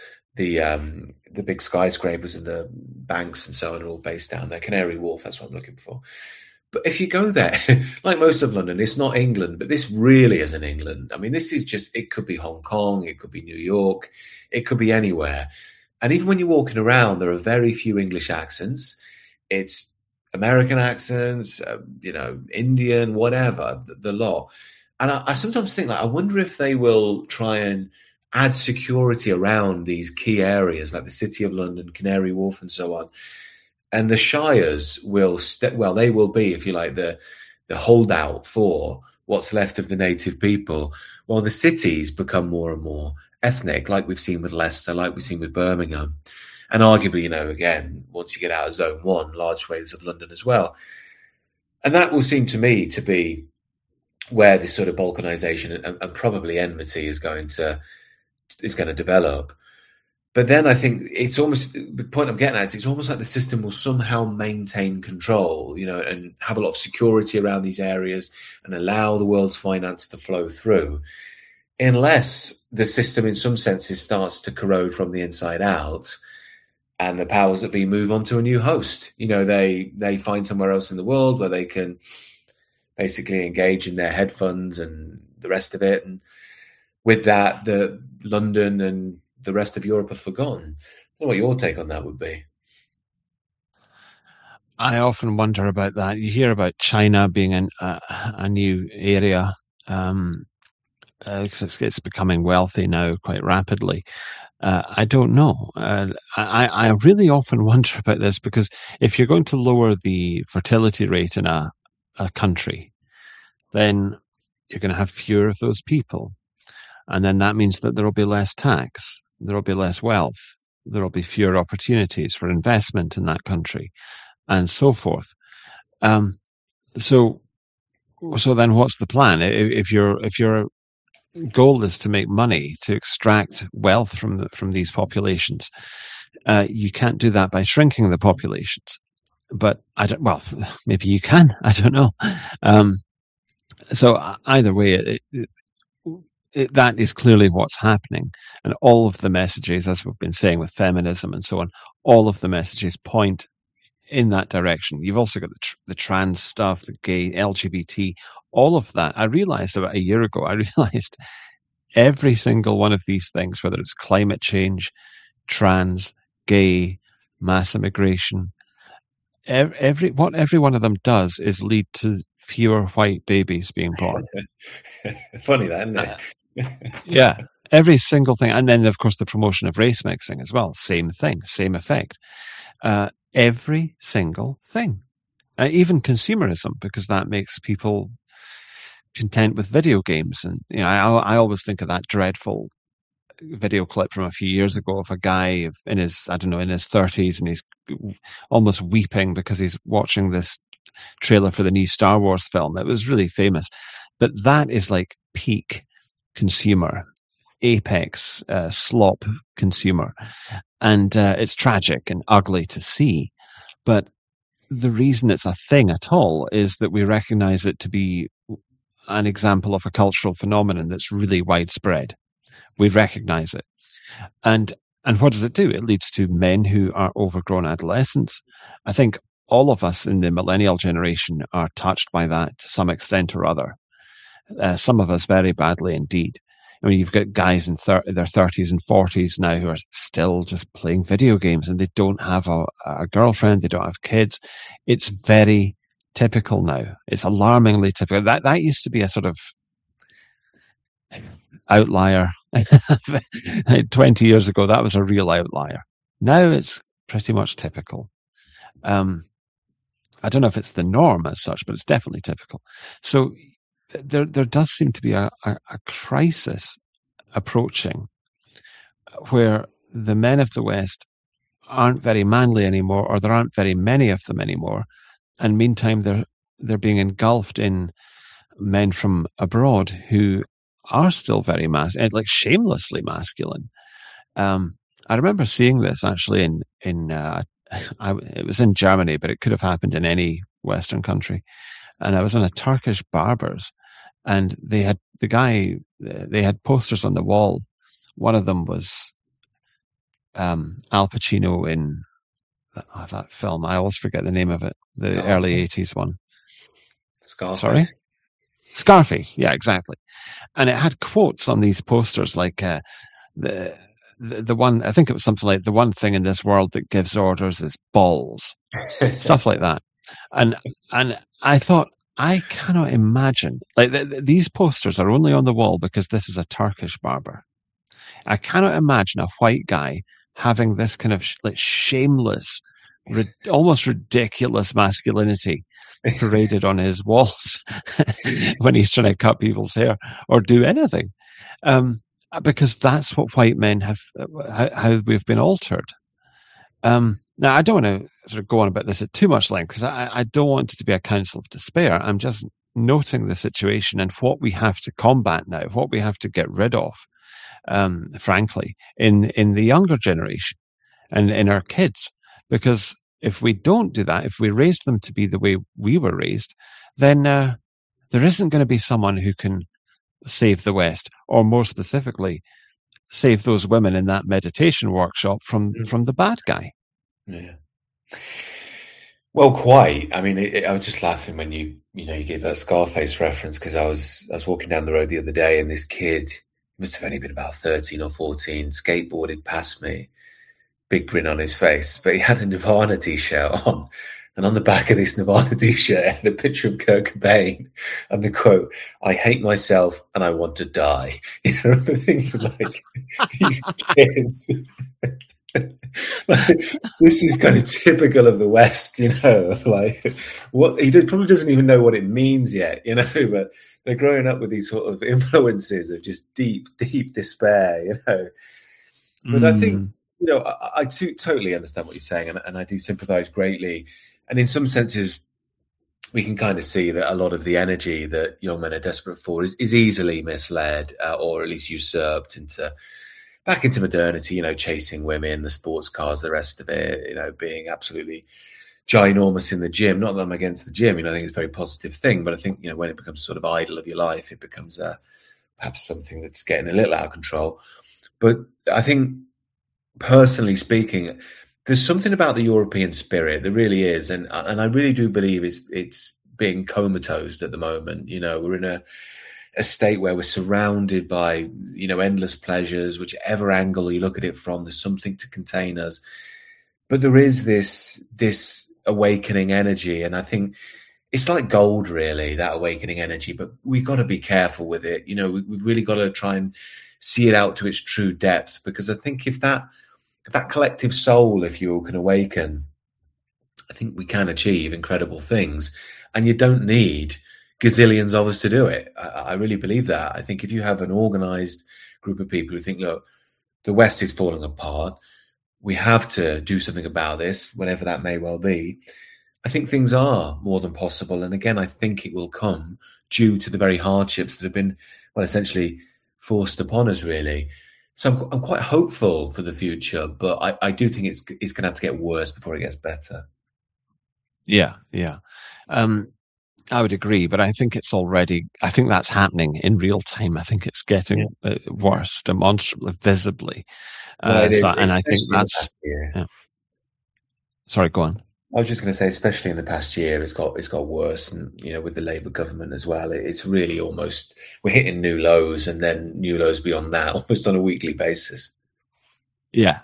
the big skyscrapers and the banks and so on are all based down there. Canary Wharf, that's what I'm looking for. But if you go there, like most of London, it's not England, but this really isn't England. I mean, this is just, it could be Hong Kong, it could be New York, it could be anywhere. And even when you're walking around, there are very few English accents. It's American accents, Indian, whatever, the lot. And I sometimes think, I wonder if they will try and add security around these key areas, like the City of London, Canary Wharf, and so on. And the shires will they will be, if you like, the holdout for what's left of the native people, while the cities become more and more ethnic, like we've seen with Leicester, like we've seen with Birmingham. And arguably, again, once you get out of Zone 1, large swathes of London as well. And that will seem to me to be where this sort of balkanization and probably enmity is going to develop. But then I think it's almost, the point I'm getting at is it's almost like the system will somehow maintain control, and have a lot of security around these areas and allow the world's finance to flow through. unless the system in some senses starts to corrode from the inside out, and the powers that be move on to a new host. They find somewhere else in the world where they can basically engage in their hedge funds and the rest of it. And with that, the London and the rest of Europe are forgotten. I don't know what your take on that would be. I often wonder about that. You hear about China being a new area. It's becoming wealthy now quite rapidly. I don't know. I really often wonder about this, because if you're going to lower the fertility rate in a country, then you're going to have fewer of those people. And then that means that there will be less tax, there will be less wealth, there will be fewer opportunities for investment in that country, and so forth. So then what's the plan? If your goal is to make money, to extract wealth from these populations, you can't do that by shrinking the populations. But maybe you can. I don't know. So either way, that is clearly what's happening. And all of the messages, as we've been saying with feminism and so on, all of the messages point in that direction. You've also got the trans stuff, the gay, LGBT, all of that. I realized about a year ago, every single one of these things, whether it's climate change, trans, gay, mass immigration, every one of them does is lead to fewer white babies being born. Funny that, isn't it? Yeah, every single thing. And then, of course, the promotion of race mixing as well. Same thing, same effect. Every single thing. Even consumerism, because that makes people content with video games. And I always think of that dreadful video clip from a few years ago of a guy in his 30s, and he's almost weeping because he's watching this trailer for the new Star Wars film. It was really famous. But that is like peak consumer, apex slop consumer. And it's tragic and ugly to see. But the reason it's a thing at all is that we recognize it to be an example of a cultural phenomenon that's really widespread. We recognize it. And what does it do? It leads to men who are overgrown adolescents. I think all of us in the millennial generation are touched by that to some extent or other. Some of us very badly indeed. I mean, you've got guys in their 30s and 40s now who are still just playing video games, and they don't have a girlfriend, they don't have kids. It's very typical now. It's alarmingly typical. That used to be a sort of outlier. 20 years ago, that was a real outlier. Now it's pretty much typical. I don't know if it's the norm as such, but it's definitely typical. So there does seem to be a crisis approaching where the men of the West aren't very manly anymore, or there aren't very many of them anymore. And meantime, they're being engulfed in men from abroad who are still very like shamelessly masculine. I remember seeing this actually it was in Germany, but it could have happened in any Western country. And I was in a Turkish barber's, and they had posters on the wall. One of them was Al Pacino in that film. I always forget the name of it. The early 80s one. Scarface. Sorry? Scarface. Yeah, exactly. And it had quotes on these posters like the one, I think it was something like, the one thing in this world that gives orders is balls. Stuff like that. And I thought, I cannot imagine, like these posters are only on the wall because this is a Turkish barber. I cannot imagine a white guy having this kind of like shameless, almost ridiculous masculinity paraded on his walls when he's trying to cut people's hair or do anything. Because that's what white men have, how we've been altered. Now, I don't want to sort of go on about this at too much length, because I don't want it to be a counsel of despair. I'm just noting the situation and what we have to combat now, what we have to get rid of, frankly, in the younger generation and in our kids. Because if we don't do that, if we raise them to be the way we were raised, then there isn't going to be someone who can save the West, or more specifically, save those women in that meditation workshop from the bad guy. Yeah. Well, quite. I mean, I was just laughing when you gave that Scarface reference, because I was walking down the road the other day, and this kid, must have only been about 13 or 14, skateboarded past me, big grin on his face, but he had a Nirvana t-shirt on. And on the back of this Nirvana t-shirt, I had a picture of Kurt Cobain and the quote, "I hate myself and I want to die." You know, I'm thinking, like, these kids. Like, this is kind of typical of the West, you know, like what he probably doesn't even know what it means yet, you know, but they're growing up with these sort of influences of just deep, deep despair, you know. But I think, you know, I totally understand what you're saying, and I do sympathize greatly. And in some senses, we can kind of see that a lot of the energy that young men are desperate for is easily misled, or at least usurped back into modernity, you know, chasing women, the sports cars, the rest of it, you know, being absolutely ginormous in the gym. Not that I'm against the gym, you know, I think it's a very positive thing, but I think, you know, when it becomes sort of idol of your life, it becomes perhaps something that's getting a little out of control. But I think, personally speaking, there's something about the European spirit, there really is, and I really do believe it's being comatose at the moment. You know, we're in a state where we're surrounded by, you know, endless pleasures, whichever angle you look at it from, there's something to contain us. But there is this awakening energy, and I think it's like gold, really, that awakening energy. But we've got to be careful with it. You know, we've really got to try and see it out to its true depth, because I think if that collective soul, if you will, can awaken, I think we can achieve incredible things. And you don't need gazillions of us to do it. I really believe that. I think if you have an organized group of people who think, look, the West is falling apart, we have to do something about this, whatever that may well be, I think things are more than possible. And again, I think it will come due to the very hardships that have been, well, essentially forced upon us, really. So I'm quite hopeful for the future, but I do think it's going to have to get worse before it gets better. Yeah. I would agree, but I think I think that's happening in real time. I think it's getting worse, demonstrably, visibly. It is, and I think that's... Yeah. Sorry, go on. I was just going to say, especially in the past year, it's got worse, and you know, with the Labour government as well, it's really almost, we're hitting new lows, and then new lows beyond that, almost on a weekly basis. Yeah,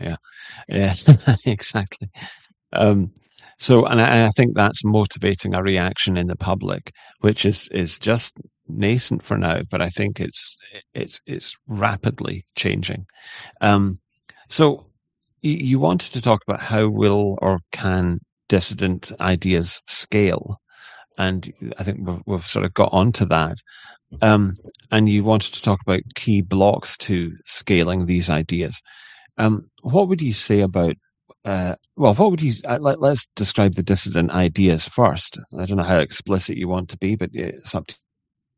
exactly. So, and I think that's motivating a reaction in the public, which is just nascent for now, but I think it's rapidly changing. So you wanted to talk about how will or can dissident ideas scale, and I think we've sort of got onto that. And you wanted to talk about key blocks to scaling these ideas. What would you say about? Let's describe the dissident ideas first. I don't know how explicit you want to be, but it's up to you.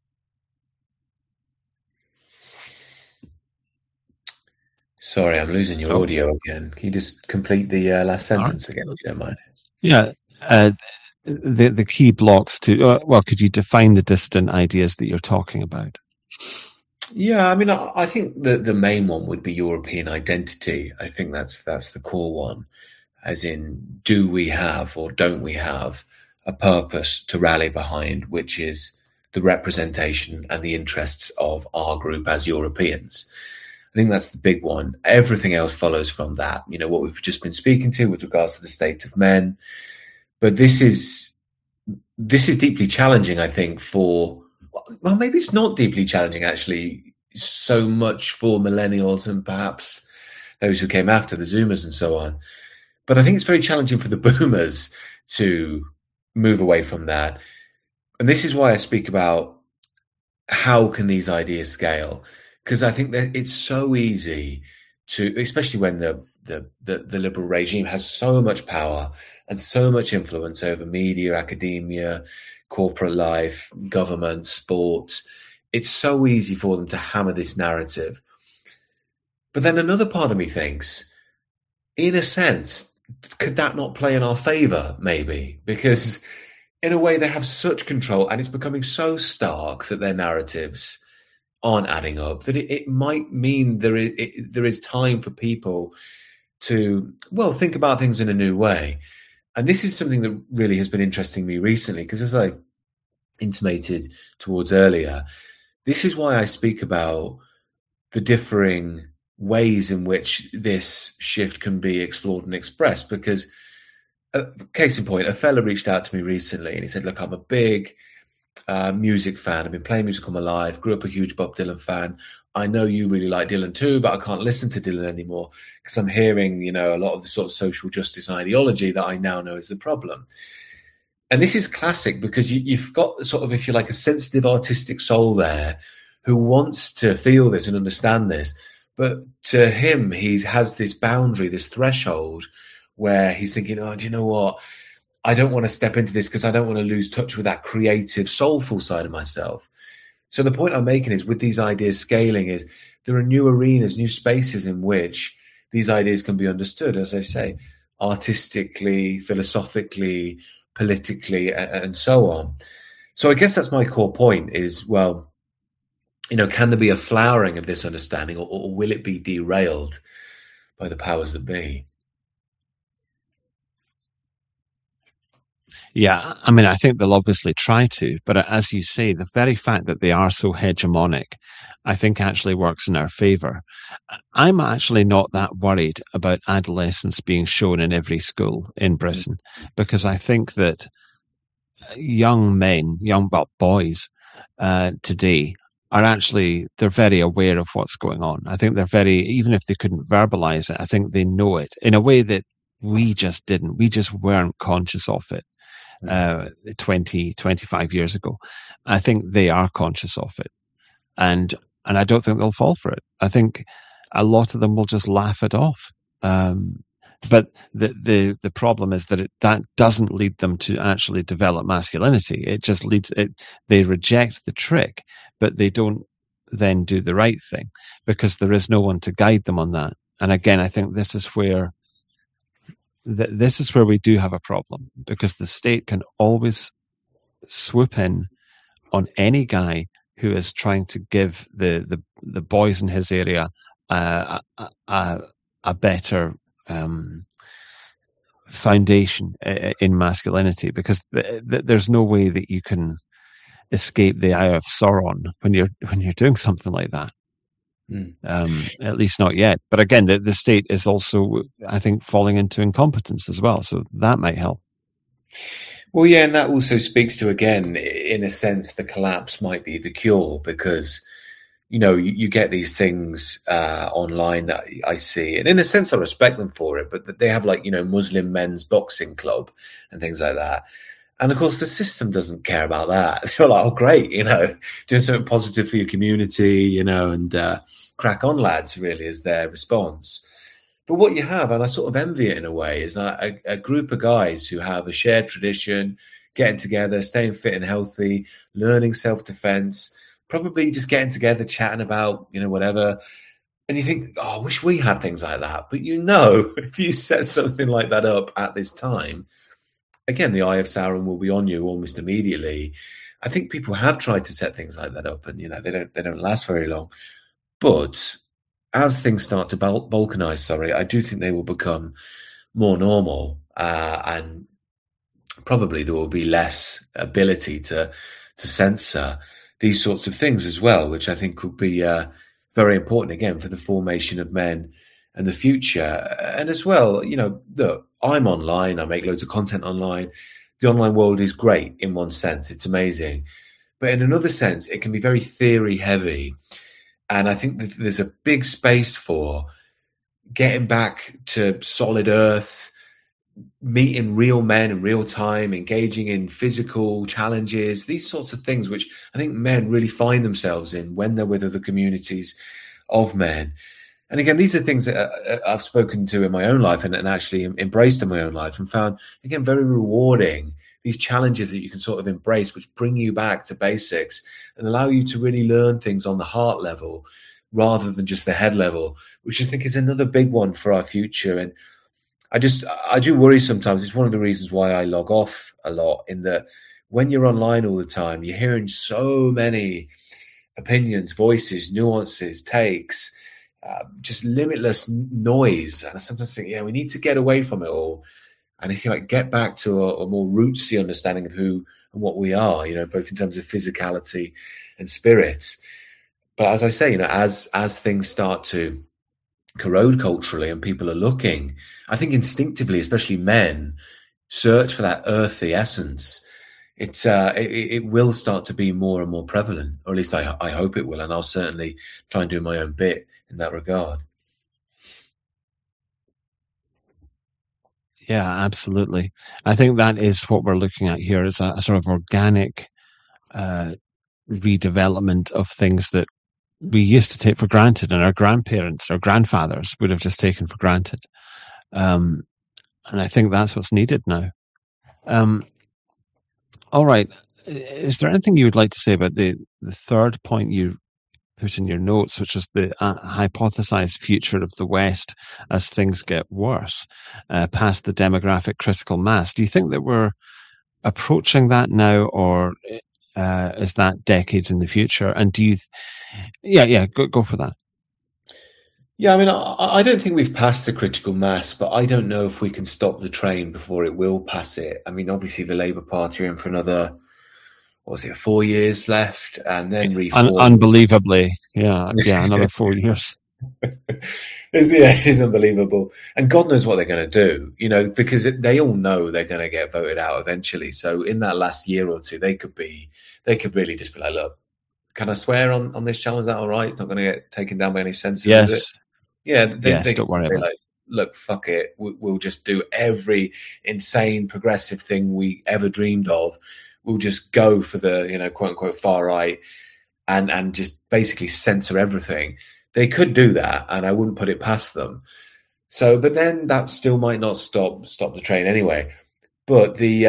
Sorry, I'm losing your audio again. Can you just complete the last sentence again, if you don't mind? Yeah. The key blocks to, could you define the dissident ideas that you're talking about? Yeah, I mean, I think the main one would be European identity. I think that's the core one, as in, do we have or don't we have a purpose to rally behind, which is the representation and the interests of our group as Europeans. I think that's the big one. Everything else follows from that. You know, what we've just been speaking to with regards to the state of men. But this is deeply challenging, I think, well, maybe it's not deeply challenging, actually, so much for millennials and perhaps those who came after, the Zoomers and so on. But I think it's very challenging for the boomers to move away from that. And this is why I speak about how can these ideas scale? Because I think that it's so easy to, especially when the liberal regime has so much power and so much influence over media, academia, corporate life, government, sports. It's so easy for them to hammer this narrative. But then another part of me thinks, in a sense, could that not play in our favor, maybe? Because in a way they have such control, and it's becoming so stark that their narratives aren't adding up, that it might mean there is time for people to, well, think about things in a new way. And this is something that really has been interesting me recently, because as I intimated towards earlier, this is why I speak about the differing ways in which this shift can be explored and expressed. Because, case in point, a fella reached out to me recently and he said, look, I'm a big music fan. I've been playing music all my life, grew up a huge Bob Dylan fan. I know you really like Dylan too, but I can't listen to Dylan anymore because I'm hearing, a lot of the sort of social justice ideology that I now know is the problem. And this is classic because you've got sort of, if you like, a sensitive artistic soul there who wants to feel this and understand this. But to him, he has this boundary, this threshold where he's thinking, oh, do you know what? I don't want to step into this because I don't want to lose touch with that creative, soulful side of myself. So the point I'm making is with these ideas scaling is there are new arenas, new spaces in which these ideas can be understood, as I say, artistically, philosophically, politically, and so on. So I guess that's my core point is, well, can there be a flowering of this understanding or will it be derailed by the powers that be? Yeah, I mean, I think they'll obviously try to, but as you say, the very fact that they are so hegemonic, I think actually works in our favor. I'm actually not that worried about adolescence being shown in every school in Britain, because I think that young boys today are actually, they're very aware of what's going on. I think they're even if they couldn't verbalize it, I think they know it in a way that we just didn't. We just weren't conscious of it 20, 25 years ago. I think they are conscious of it. And I don't think they'll fall for it. I think a lot of them will just laugh it off. But the problem is that that doesn't lead them to actually develop masculinity. It just they reject the trick, but they don't then do the right thing because there is no one to guide them on that. And again, I think this is where we do have a problem, because the state can always swoop in on any guy who is trying to give the boys in his area a better foundation in masculinity, because there's no way that you can escape the eye of Sauron when you're doing something like that. At least not yet. But again, the state is also, I think, falling into incompetence as well. So that might help. Well, yeah, and that also speaks to, again, in a sense, the collapse might be the cure, because, you get these things online that I see. And in a sense, I respect them for it, but they have Muslim men's boxing club and things like that. And of course, the system doesn't care about that. They're like, oh, great, doing something positive for your community, and crack on, lads, really, is their response. But what you have, and I sort of envy it in a way, is a group of guys who have a shared tradition, getting together, staying fit and healthy, learning self-defense, probably just getting together, chatting about, whatever. And you think, oh, I wish we had things like that. But if you set something like that up at this time, again, the eye of Sauron will be on you almost immediately. I think people have tried to set things like that up, and they don't last very long. But as things start to balkanize, I do think they will become more normal, and probably there will be less ability to censor these sorts of things as well, which I think would be very important again for the formation of men and the future. And as well, look, I'm online, I make loads of content online. The online world is great in one sense, it's amazing. But in another sense, it can be very theory heavy. And I think that there's a big space for getting back to solid earth, meeting real men in real time, engaging in physical challenges, these sorts of things, which I think men really find themselves in when they're with other communities of men. And again, these are things that I've spoken to in my own life and actually embraced in my own life and found, again, very rewarding. These challenges that you can sort of embrace, which bring you back to basics and allow you to really learn things on the heart level rather than just the head level, which I think is another big one for our future. And I do worry sometimes. It's one of the reasons why I log off a lot, in that when you're online all the time, you're hearing so many opinions, voices, nuances, takes, just limitless noise. And I sometimes think, we need to get away from it all. And if you get back to a more rootsy understanding of who and what we are, both in terms of physicality and spirit. But as I say, as things start to corrode culturally and people are looking, I think instinctively, especially men, search for that earthy essence. It will start to be more and more prevalent, or at least I hope it will, and I'll certainly try and do my own bit in that regard. Yeah, absolutely. I think that is what we're looking at here, is a sort of organic redevelopment of things that we used to take for granted, and our grandparents, our grandfathers would have just taken for granted. And I think that's what's needed now. All right. Is there anything you would like to say about the third point you put in your notes, which is the hypothesized future of the West as things get worse, past the demographic critical mass? Do you think that we're approaching that now, or is that decades in the future? And do you... go for that. Yeah, I mean, I don't think we've passed the critical mass, but I don't know if we can stop the train before it will pass it. I mean, obviously the Labour Party are in for another, 4 years left, and then reform. Unbelievably, another 4 years. It is unbelievable. And God knows what they're going to do, because they all know they're going to get voted out eventually. So in that last year or two, they could really just be like, look, can I swear on this channel? Is that all right? It's not going to get taken down by any censors, yes. Is it? Yeah, they don't worry about it. Look, fuck it. We'll just do every insane progressive thing we ever dreamed of. We'll just go for the, quote unquote, far right and just basically censor everything. They could do that, and I wouldn't put it past them. So, but then that still might not stop the train anyway. But the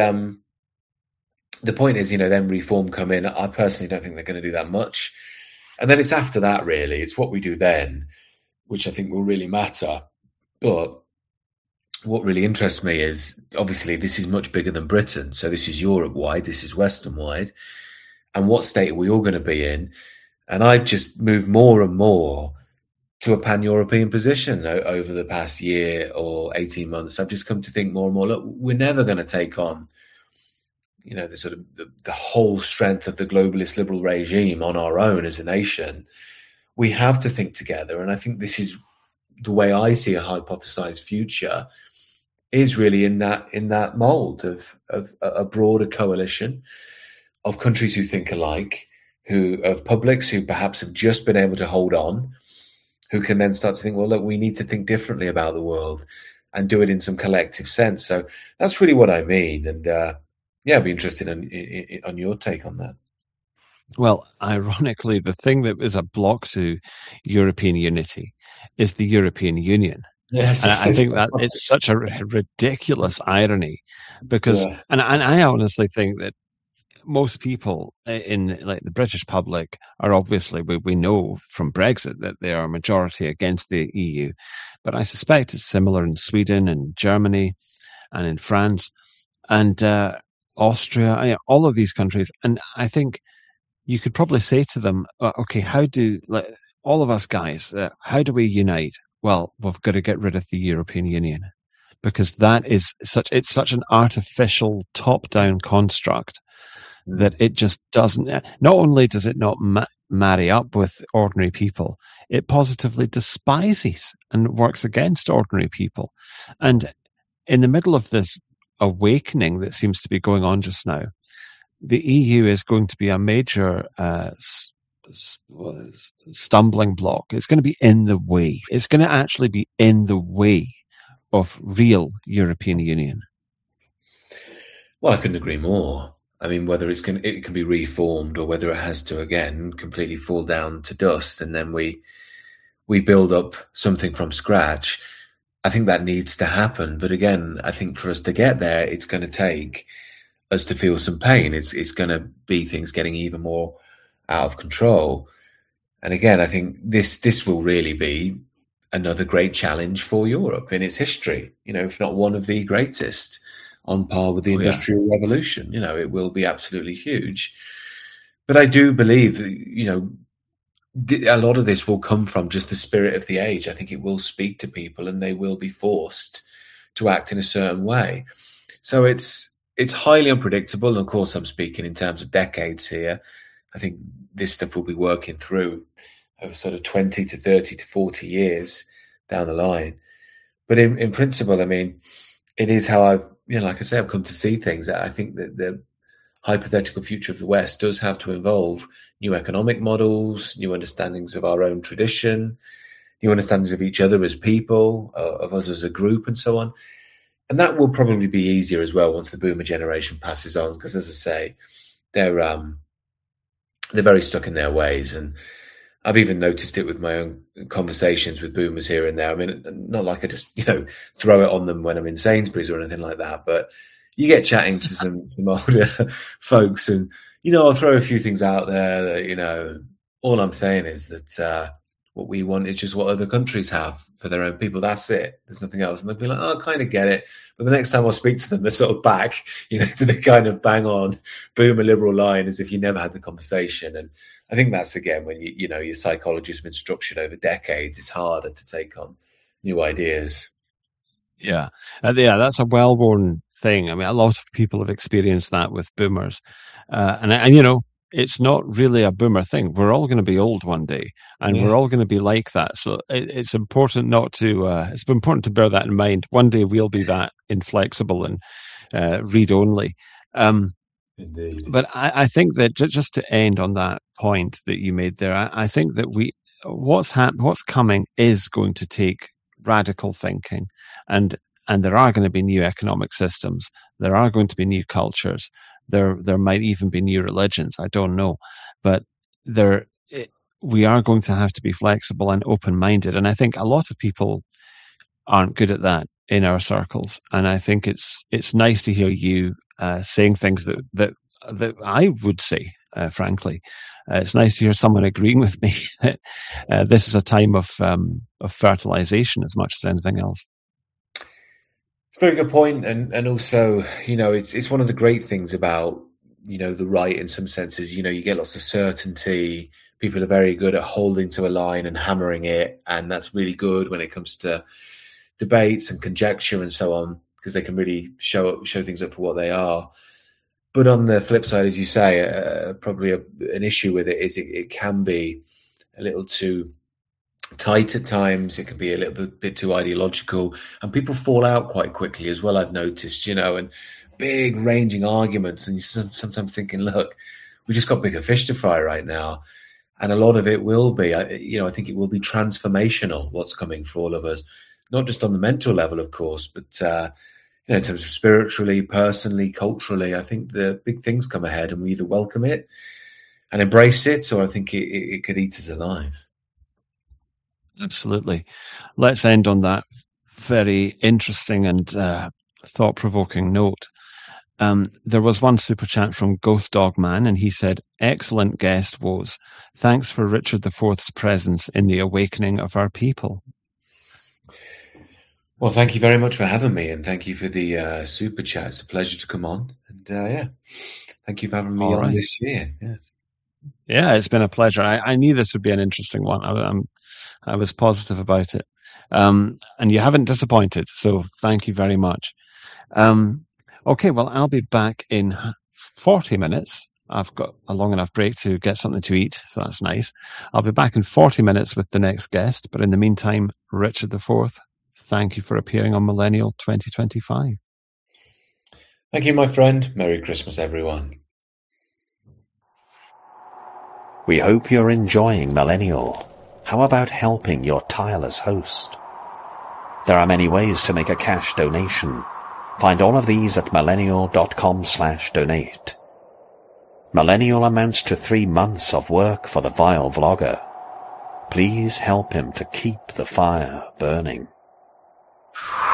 point is, then reform come in. I personally don't think they're going to do that much. And then it's after that, really. It's what we do then, which I think will really matter. But what really interests me is, obviously, this is much bigger than Britain. So this is Europe-wide, this is Western-wide. And what state are we all going to be in? And I've just moved more and more to a pan-European position over the past year or 18 months. I've just come to think more and more, look, we're never going to take on, the sort of the whole strength of the globalist liberal regime on our own as a nation. We have to think together. And I think this is the way I see a hypothesized future, is really in that mold of a broader coalition of countries who think alike, of publics who perhaps have just been able to hold on, who can then start to think, well, look, we need to think differently about the world and do it in some collective sense. So that's really what I mean. And I'd be interested on your take on that. Well, ironically, the thing that is a block to European unity is the European Union. Yes, and I think that it's such a ridiculous irony, because, and I honestly think that most people in the British public are obviously, we know from Brexit that they are a majority against the EU, but I suspect it's similar in Sweden and Germany and in France and Austria, all of these countries. And I think you could probably say to them, okay, all of us guys, how do we unite? Well, we've got to get rid of the European Union, because that is it's such an artificial top-down construct that it just doesn't, not only does it not marry up with ordinary people, it positively despises and works against ordinary people. And in the middle of this awakening that seems to be going on just now, the EU is going to be a major stumbling block. It's going to be in the way. It's going to actually be in the way of real European Union. Well, I couldn't agree more. I mean, whether it can be reformed or whether it has to, again, completely fall down to dust and then we build up something from scratch, I think that needs to happen. But again, I think for us to get there, it's going to take us to feel some pain. It's going to be things getting even more out of control. And again, I think this will really be another great challenge for Europe in its history, if not one of the greatest, on par with the Industrial Revolution. It will be absolutely huge. But I do believe that, a lot of this will come from just the spirit of the age. I think it will speak to people, and they will be forced to act in a certain way. So it's highly unpredictable. And of course, I'm speaking in terms of decades here. I think this stuff will be working through over sort of 20 to 30 to 40 years down the line. But in principle, I mean, it is how I've, like I say, I've come to see things. I think that the hypothetical future of the West does have to involve new economic models, new understandings of our own tradition, new understandings of each other as people, of us as a group, and so on. And that will probably be easier as well once the boomer generation passes on, because, as I say, they're very stuck in their ways. And I've even noticed it with my own conversations with boomers here and there. I mean, not like I just, throw it on them when I'm in Sainsbury's or anything like that, but you get chatting to some older folks, and, I'll throw a few things out there that, all I'm saying is that what we want is just what other countries have for their own people. That's it. There's nothing else. And they'll be like, oh, I kind of get it. But the next time I'll speak to them, they're sort of back, to the kind of bang on boomer liberal line, as if you never had the conversation. And I think that's, again, when your psychology has been structured over decades, it's harder to take on new ideas. Yeah. That's a well-worn thing. I mean, a lot of people have experienced that with boomers. And it's not really a boomer thing. We're all going to be old one day, and we're all going to be like that. So it's important not to, it's important to bear that in mind. One day we'll be that inflexible and read-only. Indeed. But I think that just to end on that point that you made there, I think that what's coming is going to take radical thinking, and there are going to be new economic systems. There are going to be new cultures. There might even be new religions. I don't know, but we are going to have to be flexible and open-minded. And I think a lot of people aren't good at that in our circles. And I think it's nice to hear you saying things that I would say. Frankly, it's nice to hear someone agreeing with me that this is a time of fertilization as much as anything else. It's a very good point, and also, it's one of the great things about, the right in some senses. You get lots of certainty. People are very good at holding to a line and hammering it, and that's really good when it comes to debates and conjecture and so on, because they can really show things up for what they are. But on the flip side, as you say, probably an issue with it is it can be a little too tight at times. It can be a little bit too ideological, and people fall out quite quickly as well, I've noticed, and big ranging arguments, and you're sometimes thinking, look, we just got bigger fish to fry right now. And a lot of it will be, I think it will be transformational, what's coming for all of us, not just on the mental level, of course, but in terms of spiritually, personally, culturally. I think the big things come ahead, and we either welcome it and embrace it, or I think it could eat us alive. Absolutely. Let's end on that very interesting and thought-provoking note. There was one super chat from Ghost Dog Man, and he said, "Excellent guest, Woz. Thanks for Richard IV's presence in the awakening of our people." Well, thank you very much for having me, and thank you for the super chat. It's a pleasure to come on, and thank you for having me on this year. Yeah, it's been a pleasure. I knew this would be an interesting one. I was positive about it, and you haven't disappointed. So thank you very much. Okay, well, I'll be back in 40 minutes. I've got a long enough break to get something to eat, so that's nice. I'll be back in 40 minutes with the next guest, but in the meantime, Richard IV, thank you for appearing on Millennial 2025. Thank you, my friend. Merry Christmas, everyone. We hope you're enjoying Millennial. How about helping your tireless host? There are many ways to make a cash donation. Find all of these at millennial.com/donate. Millennial amounts to 3 months of work for the vile vlogger. Please help him to keep the fire burning.